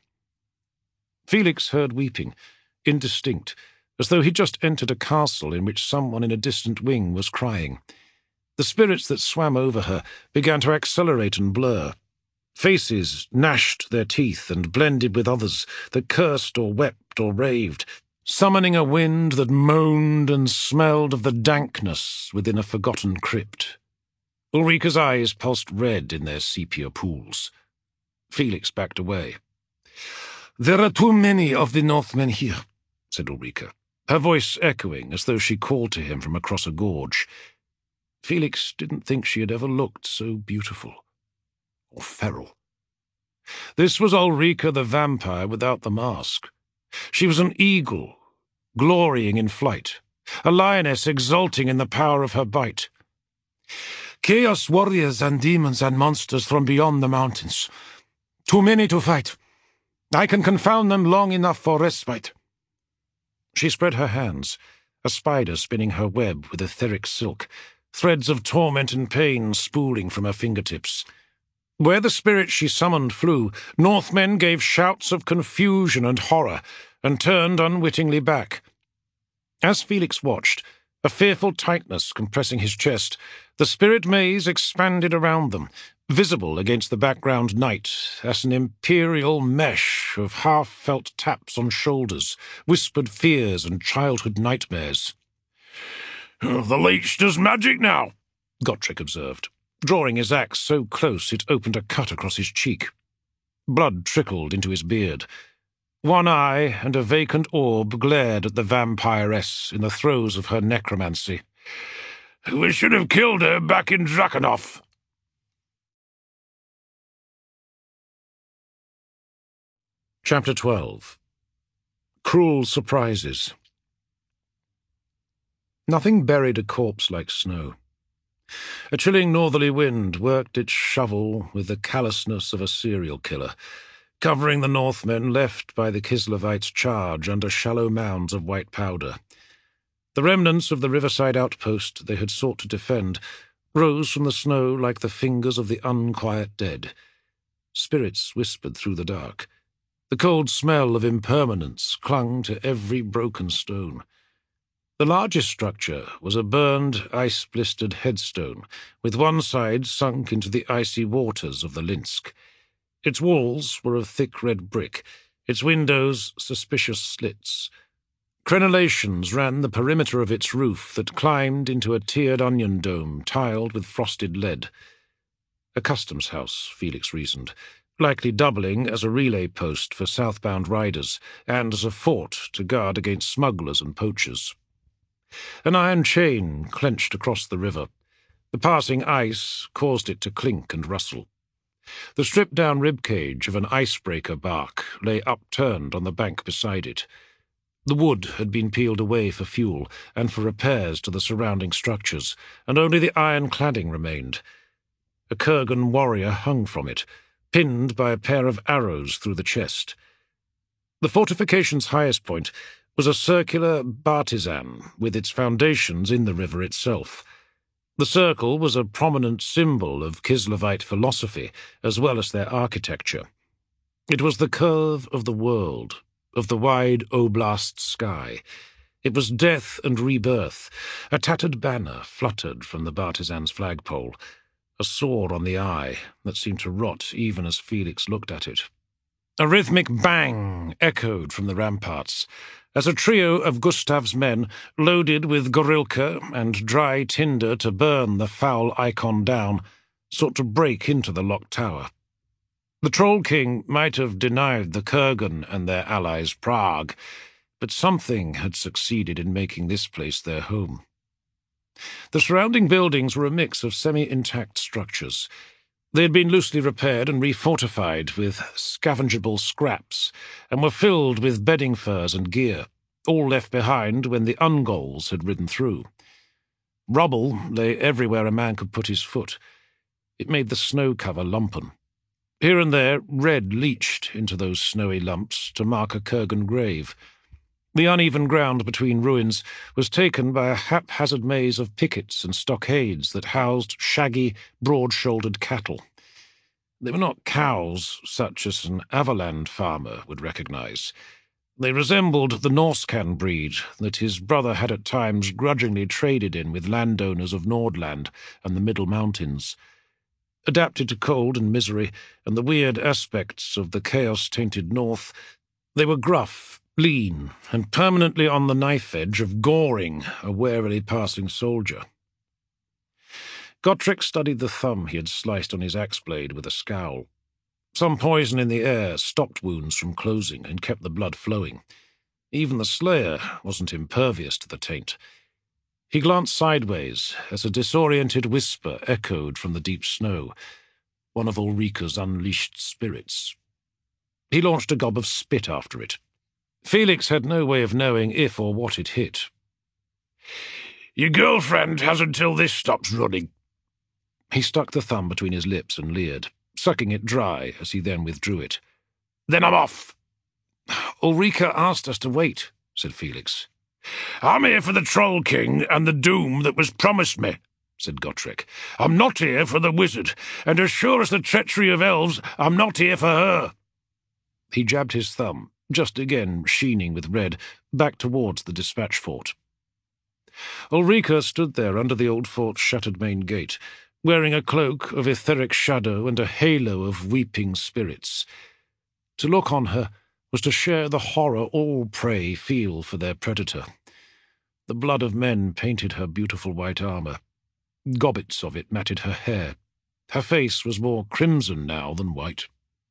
Felix heard weeping, indistinct, as though he'd just entered a castle in which someone in a distant wing was crying. The spirits that swam over her began to accelerate and blur. Faces gnashed their teeth and blended with others that cursed or wept or raved, summoning a wind that moaned and smelled of the dankness within a forgotten crypt. Ulrika's eyes pulsed red in their sepia pools. Felix backed away. "There are too many of the Northmen here," said Ulrika, her voice echoing as though she called to him from across a gorge. Felix didn't think she had ever looked so beautiful. Or feral. This was Ulrika the vampire without the mask. She was an eagle, glorying in flight, a lioness exulting in the power of her bite. "Chaos warriors and demons and monsters from beyond the mountains. Too many to fight. I can confound them long enough for respite." She spread her hands, a spider spinning her web with etheric silk, threads of torment and pain spooling from her fingertips. Where the spirit she summoned flew, Northmen gave shouts of confusion and horror, and turned unwittingly back. As Felix watched, a fearful tightness compressing his chest, the spirit maze expanded around them, visible against the background night as an imperial mesh of half-felt taps on shoulders, whispered fears and childhood nightmares. "The leech does magic now," Gotrek observed, drawing his axe so close it opened a cut across his cheek. Blood trickled into his beard. One eye and a vacant orb glared at the vampiress in the throes of her necromancy. "We should have killed her back in Drakenhof." Chapter twelve. Cruel Surprises. Nothing buried a corpse like snow. A chilling northerly wind worked its shovel with the callousness of a serial killer, covering the Northmen left by the Kislevites' charge under shallow mounds of white powder. The remnants of the riverside outpost they had sought to defend rose from the snow like the fingers of the unquiet dead. Spirits whispered through the dark. The cold smell of impermanence clung to every broken stone. The largest structure was a burned, ice-blistered headstone, with one side sunk into the icy waters of the Linsk. Its walls were of thick red brick, its windows suspicious slits. Crenellations ran the perimeter of its roof that climbed into a tiered onion dome tiled with frosted lead. A customs house, Felix reasoned, likely doubling as a relay post for southbound riders and as a fort to guard against smugglers and poachers. An iron chain clenched across the river. The passing ice caused it to clink and rustle. The stripped-down ribcage of an icebreaker bark lay upturned on the bank beside it. The wood had been peeled away for fuel and for repairs to the surrounding structures, and only the iron cladding remained. A Kurgan warrior hung from it, pinned by a pair of arrows through the chest. The fortification's highest point was a circular bartizan with its foundations in the river itself. The circle was a prominent symbol of Kislevite philosophy as well as their architecture. It was the curve of the world, of the wide oblast sky. It was death and rebirth. A tattered banner fluttered from the bartizan's flagpole, a sore on the eye that seemed to rot even as Felix looked at it. A rhythmic bang echoed from the ramparts, as a trio of Gustav's men, loaded with gorilka and dry tinder to burn the foul icon down, sought to break into the locked tower. The Troll King might have denied the Kurgan and their allies Prague, but something had succeeded in making this place their home. The surrounding buildings were a mix of semi-intact structures. They had been loosely repaired and refortified with scavengeable scraps, and were filled with bedding furs and gear, all left behind when the Ungolls had ridden through. Rubble lay everywhere a man could put his foot. It made the snow cover lumpen. Here and there, red leached into those snowy lumps to mark a Kurgan grave. The uneven ground between ruins was taken by a haphazard maze of pickets and stockades that housed shaggy, broad-shouldered cattle. They were not cows such as an Avaland farmer would recognize. They resembled the Norskan breed that his brother had at times grudgingly traded in with landowners of Nordland and the Middle Mountains. Adapted to cold and misery and the weird aspects of the chaos-tainted north, they were gruff, lean, and permanently on the knife edge of goring a warily passing soldier. Gottrick studied the thumb he had sliced on his axe blade with a scowl. Some poison in the air stopped wounds from closing and kept the blood flowing. Even the slayer wasn't impervious to the taint. He glanced sideways as a disoriented whisper echoed from the deep snow, one of Ulrika's unleashed spirits. He launched a gob of spit after it. Felix had no way of knowing if or what it hit. "Your girlfriend has until this stops running." He stuck the thumb between his lips and leered, sucking it dry as he then withdrew it. "Then I'm off." "Ulrika asked us to wait," said Felix. "I'm here for the Troll King and the doom that was promised me," said Gottrick. "I'm not here for the wizard, and as sure as the treachery of elves, I'm not here for her." He jabbed his thumb, just again sheening with red, back towards the dispatch fort. Ulrika stood there under the old fort's shattered main gate, wearing a cloak of etheric shadow and a halo of weeping spirits. To look on her was to share the horror all prey feel for their predator. The blood of men painted her beautiful white armour. Gobbets of it matted her hair. Her face was more crimson now than white.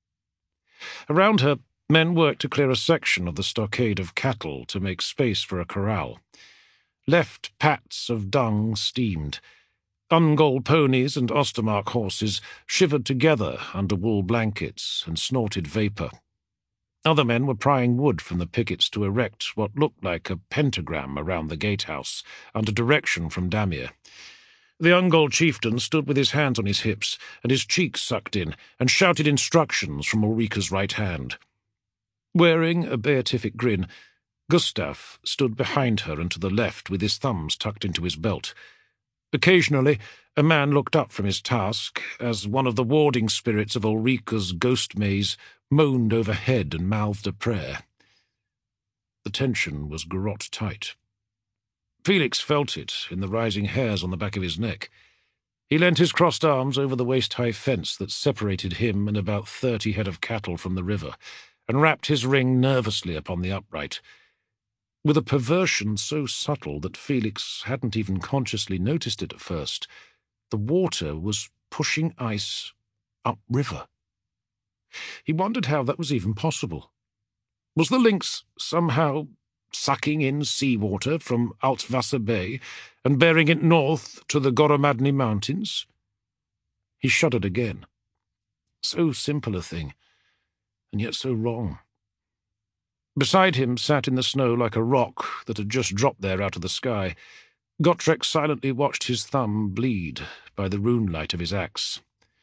Around her, men worked to clear a section of the stockade of cattle to make space for a corral. Left pats of dung steamed. Ungol ponies and Ostermark horses shivered together under wool blankets and snorted vapour. Other men were prying wood from the pickets to erect what looked like a pentagram around the gatehouse, under direction from Damir. The Ungol chieftain stood with his hands on his hips and his cheeks sucked in, and shouted instructions from Ulrika's right hand. Wearing a beatific grin, Gustav stood behind her and to the left with his thumbs tucked into his belt. Occasionally, a man looked up from his task as one of the warding spirits of Ulrika's ghost maze moaned overhead and mouthed a prayer. The tension was garrote tight. Felix felt it in the rising hairs on the back of his neck. He leant his crossed arms over the waist-high fence that separated him and about thirty head of cattle from the river, and rapped his ring nervously upon the upright. With a perversion so subtle that Felix hadn't even consciously noticed it at first, the water was pushing ice upriver. He wondered how that was even possible. Was the lynx somehow sucking in seawater from Altvasser Bay and bearing it north to the Goromadni Mountains? He shuddered again. So simple a thing, and yet so wrong. Beside him sat in the snow like a rock that had just dropped there out of the sky. Gotrek silently watched his thumb bleed by the rune light of his axe.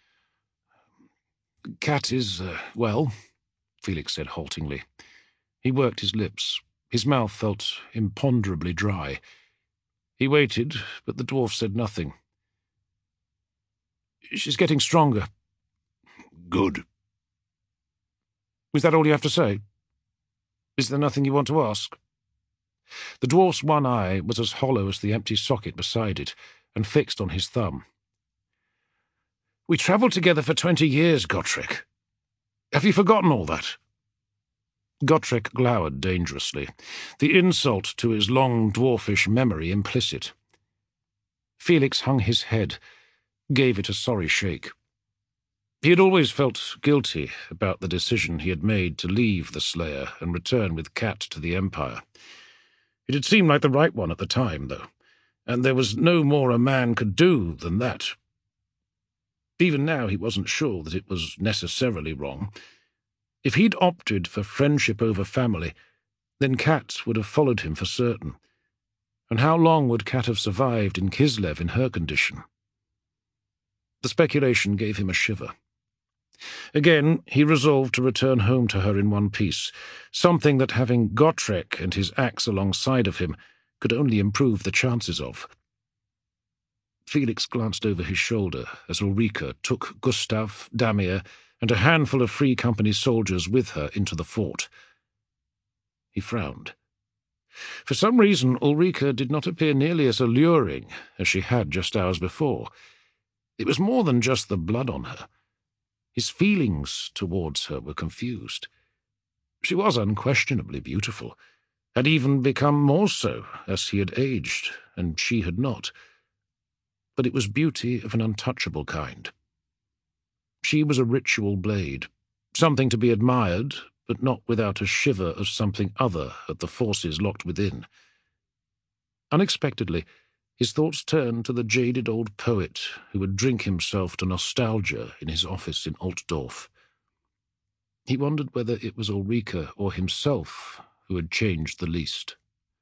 "Cat is, uh, well," Felix said haltingly. He worked his lips. His mouth felt imponderably dry. He waited, but the dwarf said nothing. "She's getting stronger." "Good." "Is that all you have to say? Is there nothing you want to ask?" The dwarf's one eye was as hollow as the empty socket beside it, and fixed on his thumb. "We travelled together for twenty years, Gotrek. Have you forgotten all that?" Gotrek glowered dangerously, the insult to his long dwarfish memory implicit. Felix hung his head, gave it a sorry shake. He had always felt guilty about the decision he had made to leave the Slayer and return with Cat to the Empire. It had seemed like the right one at the time, though, and there was no more a man could do than that. Even now he wasn't sure that it was necessarily wrong. If he'd opted for friendship over family, then Cat would have followed him for certain. And how long would Cat have survived in Kislev in her condition? The speculation gave him a shiver. Again, he resolved to return home to her in one piece, something that having Gotrek and his axe alongside of him could only improve the chances of. Felix glanced over his shoulder as Ulrika took Gustav, Damir, and a handful of Free Company soldiers with her into the fort. He frowned. For some reason, Ulrika did not appear nearly as alluring as she had just hours before. It was more than just the blood on her. His feelings towards her were confused. She was unquestionably beautiful, had even become more so as he had aged, and she had not. But it was beauty of an untouchable kind. She was a ritual blade, something to be admired, but not without a shiver of something other at the forces locked within. Unexpectedly, his thoughts turned to the jaded old poet who would drink himself to nostalgia in his office in Altdorf. He wondered whether it was Ulrika or himself who had changed the least.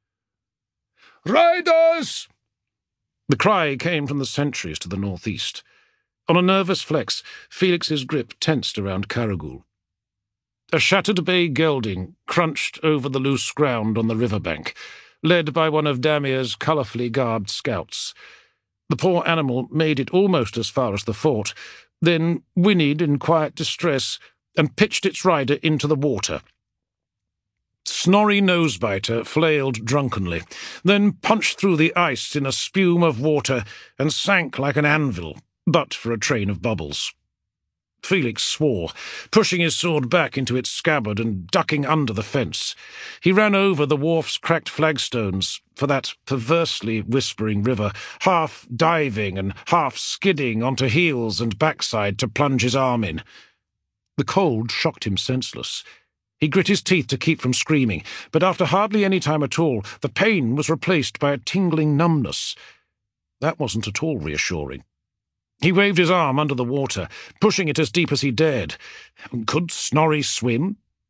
"Riders!" The cry came from the sentries to the northeast. On a nervous flex, Felix's grip tensed around Karagul. A shattered bay gelding crunched over the loose ground on the riverbank, led by one of Damir's colourfully garbed scouts. The poor animal made it almost as far as the fort, then whinnied in quiet distress and pitched its rider into the water. Snorri Nosebiter flailed drunkenly, then punched through the ice in a spume of water and sank like an anvil, but for a train of bubbles. Felix swore, pushing his sword back into its scabbard and ducking under the fence. He ran over the wharf's cracked flagstones for that perversely whispering river, half diving and half skidding onto heels and backside to plunge his arm in. The cold shocked him senseless. He grit his teeth to keep from screaming, but after hardly any time at all, the pain was replaced by a tingling numbness. That wasn't at all reassuring. He waved his arm under the water, pushing it as deep as he dared. Could Snorri swim?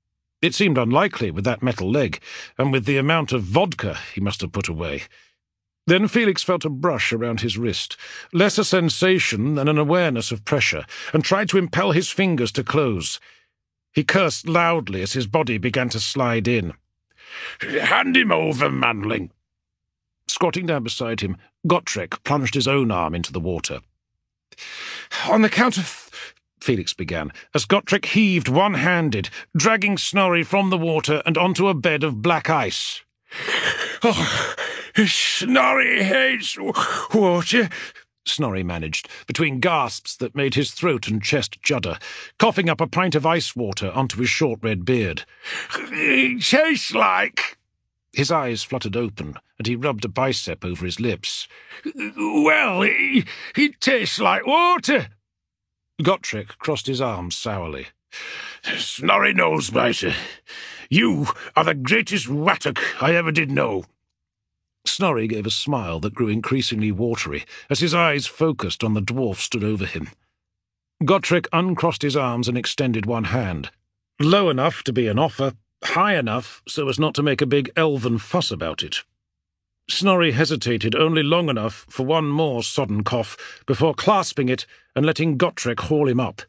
It seemed unlikely with that metal leg, and with the amount of vodka he must have put away. Then Felix felt a brush around his wrist, less a sensation than an awareness of pressure, and tried to impel his fingers to close. He cursed loudly as his body began to slide in. "Hand him over, Manling." Squatting down beside him, Gotrek plunged his own arm into the water. "On the count of..." Felix began, as Gotrek heaved one-handed, dragging Snorri from the water and onto a bed of black ice. "Oh, Snorri hates water," Snorri managed, between gasps that made his throat and chest judder, coughing up a pint of ice water onto his short red beard. "It tastes like..." His eyes fluttered open, and he rubbed a bicep over his lips. "Well, it, it tastes like water." Gotrek crossed his arms sourly. "Snorri knows better. You are the greatest wattock I ever did know." Snorri gave a smile that grew increasingly watery as his eyes focused on the dwarf stood over him. Gotrek uncrossed his arms and extended one hand, low enough to be an offer, high enough so as not to make a big elven fuss about it. Snorri hesitated only long enough for one more sodden cough before clasping it and letting Gotrek haul him up.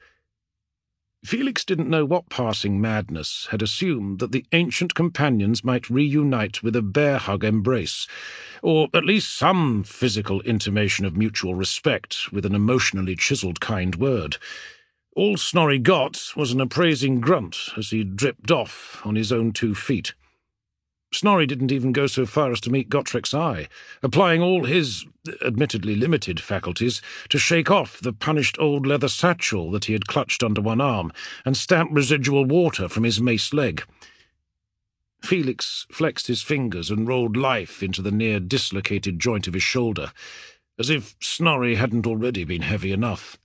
Felix didn't know what passing madness had assumed that the ancient companions might reunite with a bear-hug embrace, or at least some physical intimation of mutual respect with an emotionally chiselled kind word. All Snorri got was an appraising grunt as he dripped off on his own two feet. Snorri didn't even go so far as to meet Gotrek's eye, applying all his, admittedly limited, faculties to shake off the punished old leather satchel that he had clutched under one arm and stamp residual water from his mace leg. Felix flexed his fingers and rolled life into the near-dislocated joint of his shoulder, as if Snorri hadn't already been heavy enough.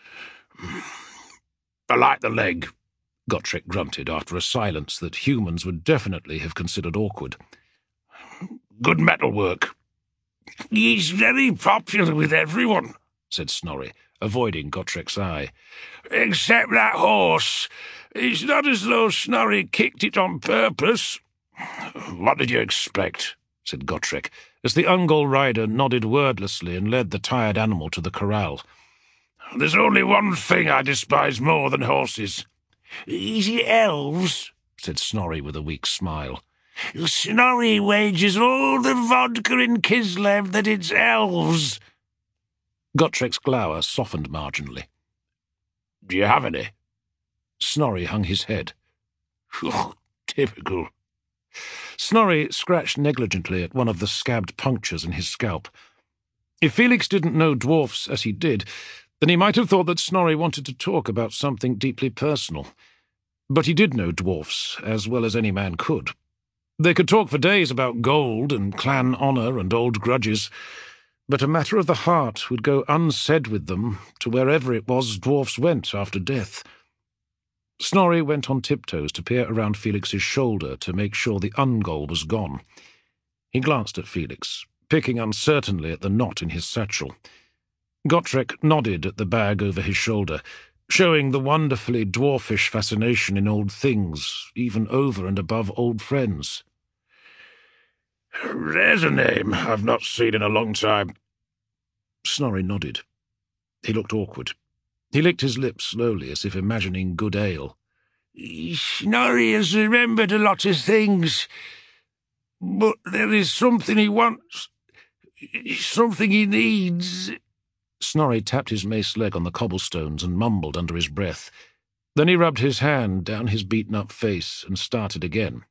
"I like the leg," Gotrek grunted after a silence that humans would definitely have considered awkward. "Good metalwork." "He's very popular with everyone," said Snorri, avoiding Gotrek's eye. "Except that horse. It's not as though Snorri kicked it on purpose." "What did you expect?" said Gotrek, as the Ungol rider nodded wordlessly and led the tired animal to the corral. "There's only one thing I despise more than horses." "Is it elves?" said Snorri with a weak smile. "Snorri wagers all the vodka in Kislev that it's elves." Gotrek's glower softened marginally. "Do you have any?" Snorri hung his head. Oh, typical. Snorri scratched negligently at one of the scabbed punctures in his scalp. If Felix didn't know dwarfs as he did, then he might have thought that Snorri wanted to talk about something deeply personal. But he did know dwarfs as well as any man could. They could talk for days about gold and clan honour and old grudges, but a matter of the heart would go unsaid with them to wherever it was dwarfs went after death. Snorri went on tiptoes to peer around Felix's shoulder to make sure the Ungol was gone. He glanced at Felix, picking uncertainly at the knot in his satchel. Gotrek nodded at the bag over his shoulder, showing the wonderfully dwarfish fascination in old things, even over and above old friends. "There's a name I've not seen in a long time." Snorri nodded. He looked awkward. He licked his lips slowly, as if imagining good ale. "Snorri has remembered a lot of things, but there is something he wants, something he needs." Snorri tapped his mace leg on the cobblestones and mumbled under his breath. Then he rubbed his hand down his beaten-up face and started again.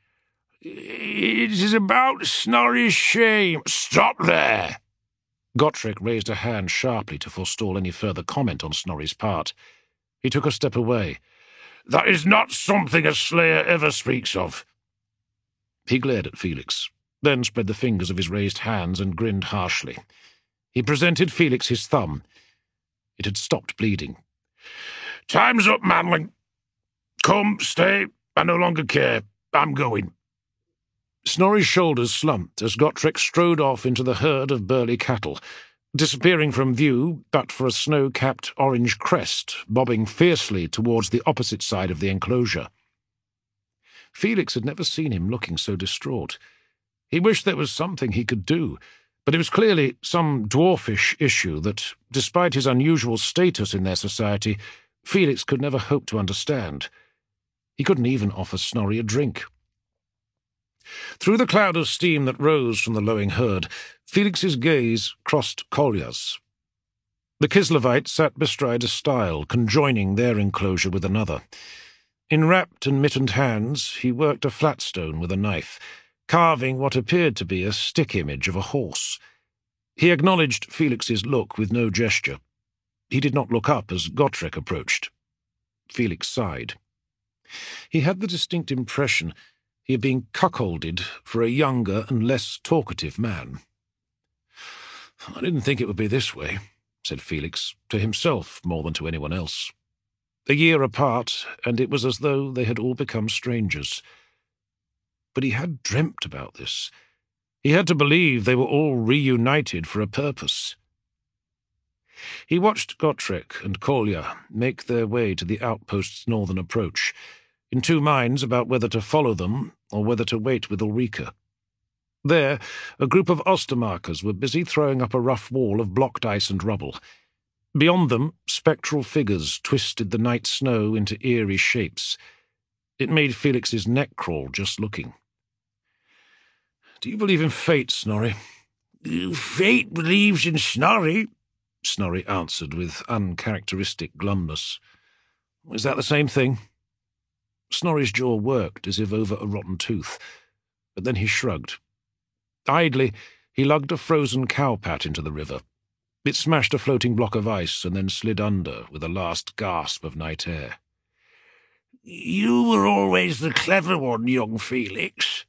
"It is about Snorri's shame." "Stop there!" Gotrek raised a hand sharply to forestall any further comment on Snorri's part. He took a step away. "That is not something a slayer ever speaks of." He glared at Felix, then spread the fingers of his raised hands and grinned harshly. He presented Felix his thumb. It had stopped bleeding. "Time's up, Manling. Come, stay. I no longer care. I'm going." Snorri's shoulders slumped as Gotrek strode off into the herd of burly cattle, disappearing from view but for a snow-capped orange crest bobbing fiercely towards the opposite side of the enclosure. Felix had never seen him looking so distraught. He wished there was something he could do, but it was clearly some dwarfish issue that, despite his unusual status in their society, Felix could never hope to understand. He couldn't even offer Snorri a drink. Through the cloud of steam that rose from the lowing herd, Felix's gaze crossed Kolya's. The Kislevite sat bestride a stile, conjoining their enclosure with another. In wrapped and mittened hands, he worked a flat stone with a knife, carving what appeared to be a stick image of a horse. He acknowledged Felix's look with no gesture. He did not look up as Gottrek approached. Felix sighed. He had the distinct impression he had been cuckolded for a younger and less talkative man. "I didn't think it would be this way," said Felix, to himself more than to anyone else. A year apart, and it was as though they had all become strangers. But he had dreamt about this. He had to believe they were all reunited for a purpose. He watched Gottrek and Kolya make their way to the outpost's northern approach, in two minds about whether to follow them or whether to wait with Ulrika. There, a group of Ostermarkers were busy throwing up a rough wall of blocked ice and rubble. Beyond them, spectral figures twisted the night snow into eerie shapes. It made Felix's neck crawl just looking. "Do you believe in fate, Snorri?" "Fate believes in Snorri," Snorri answered with uncharacteristic glumness. "Is that the same thing?" Snorri's jaw worked as if over a rotten tooth, but then he shrugged. Idly, he lugged a frozen cowpat into the river. It smashed a floating block of ice and then slid under with a last gasp of night air. "You were always the clever one, young Felix."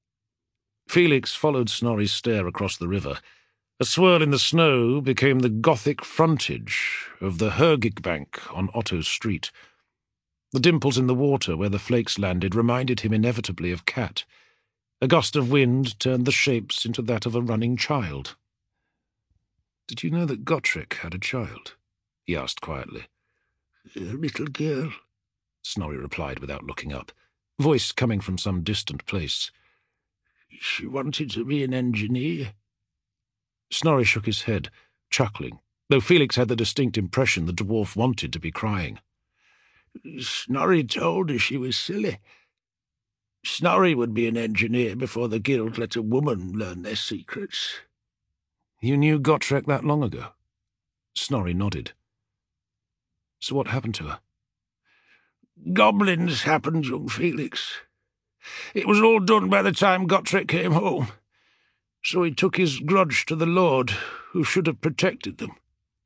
Felix followed Snorri's stare across the river. A swirl in the snow became the Gothic frontage of the Hergigbank on Otto Street. The dimples in the water where the flakes landed reminded him inevitably of Cat. A gust of wind turned the shapes into that of a running child. "Did you know that Gottrek had a child?" he asked quietly. "A little girl," Snorri replied without looking up, voice coming from some distant place. "She wanted to be an engineer." Snorri shook his head, chuckling, though Felix had the distinct impression the dwarf wanted to be crying. "Snorri told her she was silly. Snorri would be an engineer before the guild let a woman learn their secrets." "You knew Gottrek that long ago?" Snorri nodded. "So what happened to her?" "Goblins happened, young Felix. It was all done by the time Gottrek came home, so he took his grudge to the Lord, who should have protected them."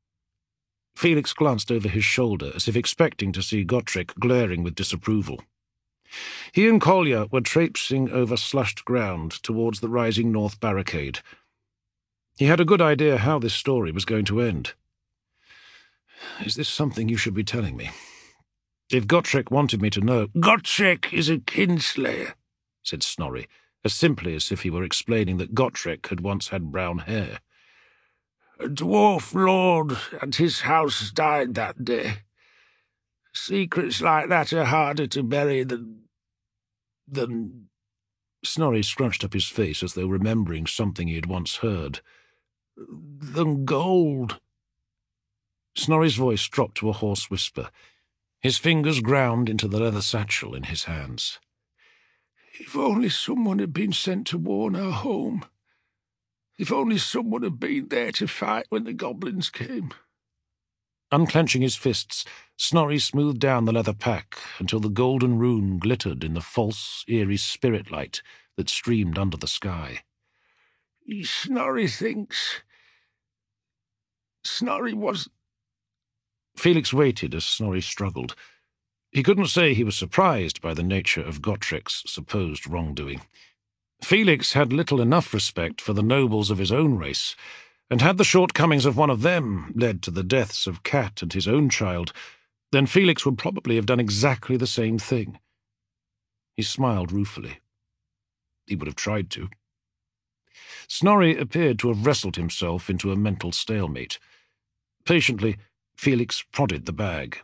Felix glanced over his shoulder as if expecting to see Gottrek glaring with disapproval. He and Kolya were traipsing over slushed ground towards the rising north barricade. He had a good idea how this story was going to end. "Is this something you should be telling me? If Gottrek wanted me to know—" "Gottrek is a kinslayer," said Snorri, as simply as if he were explaining that Gottrek had once had brown hair. "A dwarf lord and his house died that day. Secrets like that are harder to bury than... than... Snorri scrunched up his face as though remembering something he had once heard. "than gold." Snorri's voice dropped to a hoarse whisper. His fingers ground into the leather satchel in his hands. "If only someone had been sent to warn our home. If only someone had been there to fight when the goblins came." Unclenching his fists, Snorri smoothed down the leather pack until the golden rune glittered in the false, eerie spirit light that streamed under the sky. "Snorri thinks... Snorri was..." Felix waited as Snorri struggled. He couldn't say he was surprised by the nature of Gottrek's supposed wrongdoing. Felix had little enough respect for the nobles of his own race, and had the shortcomings of one of them led to the deaths of Cat and his own child, then Felix would probably have done exactly the same thing. He smiled ruefully. He would have tried to. Snorri appeared to have wrestled himself into a mental stalemate. Patiently, Felix prodded the bag.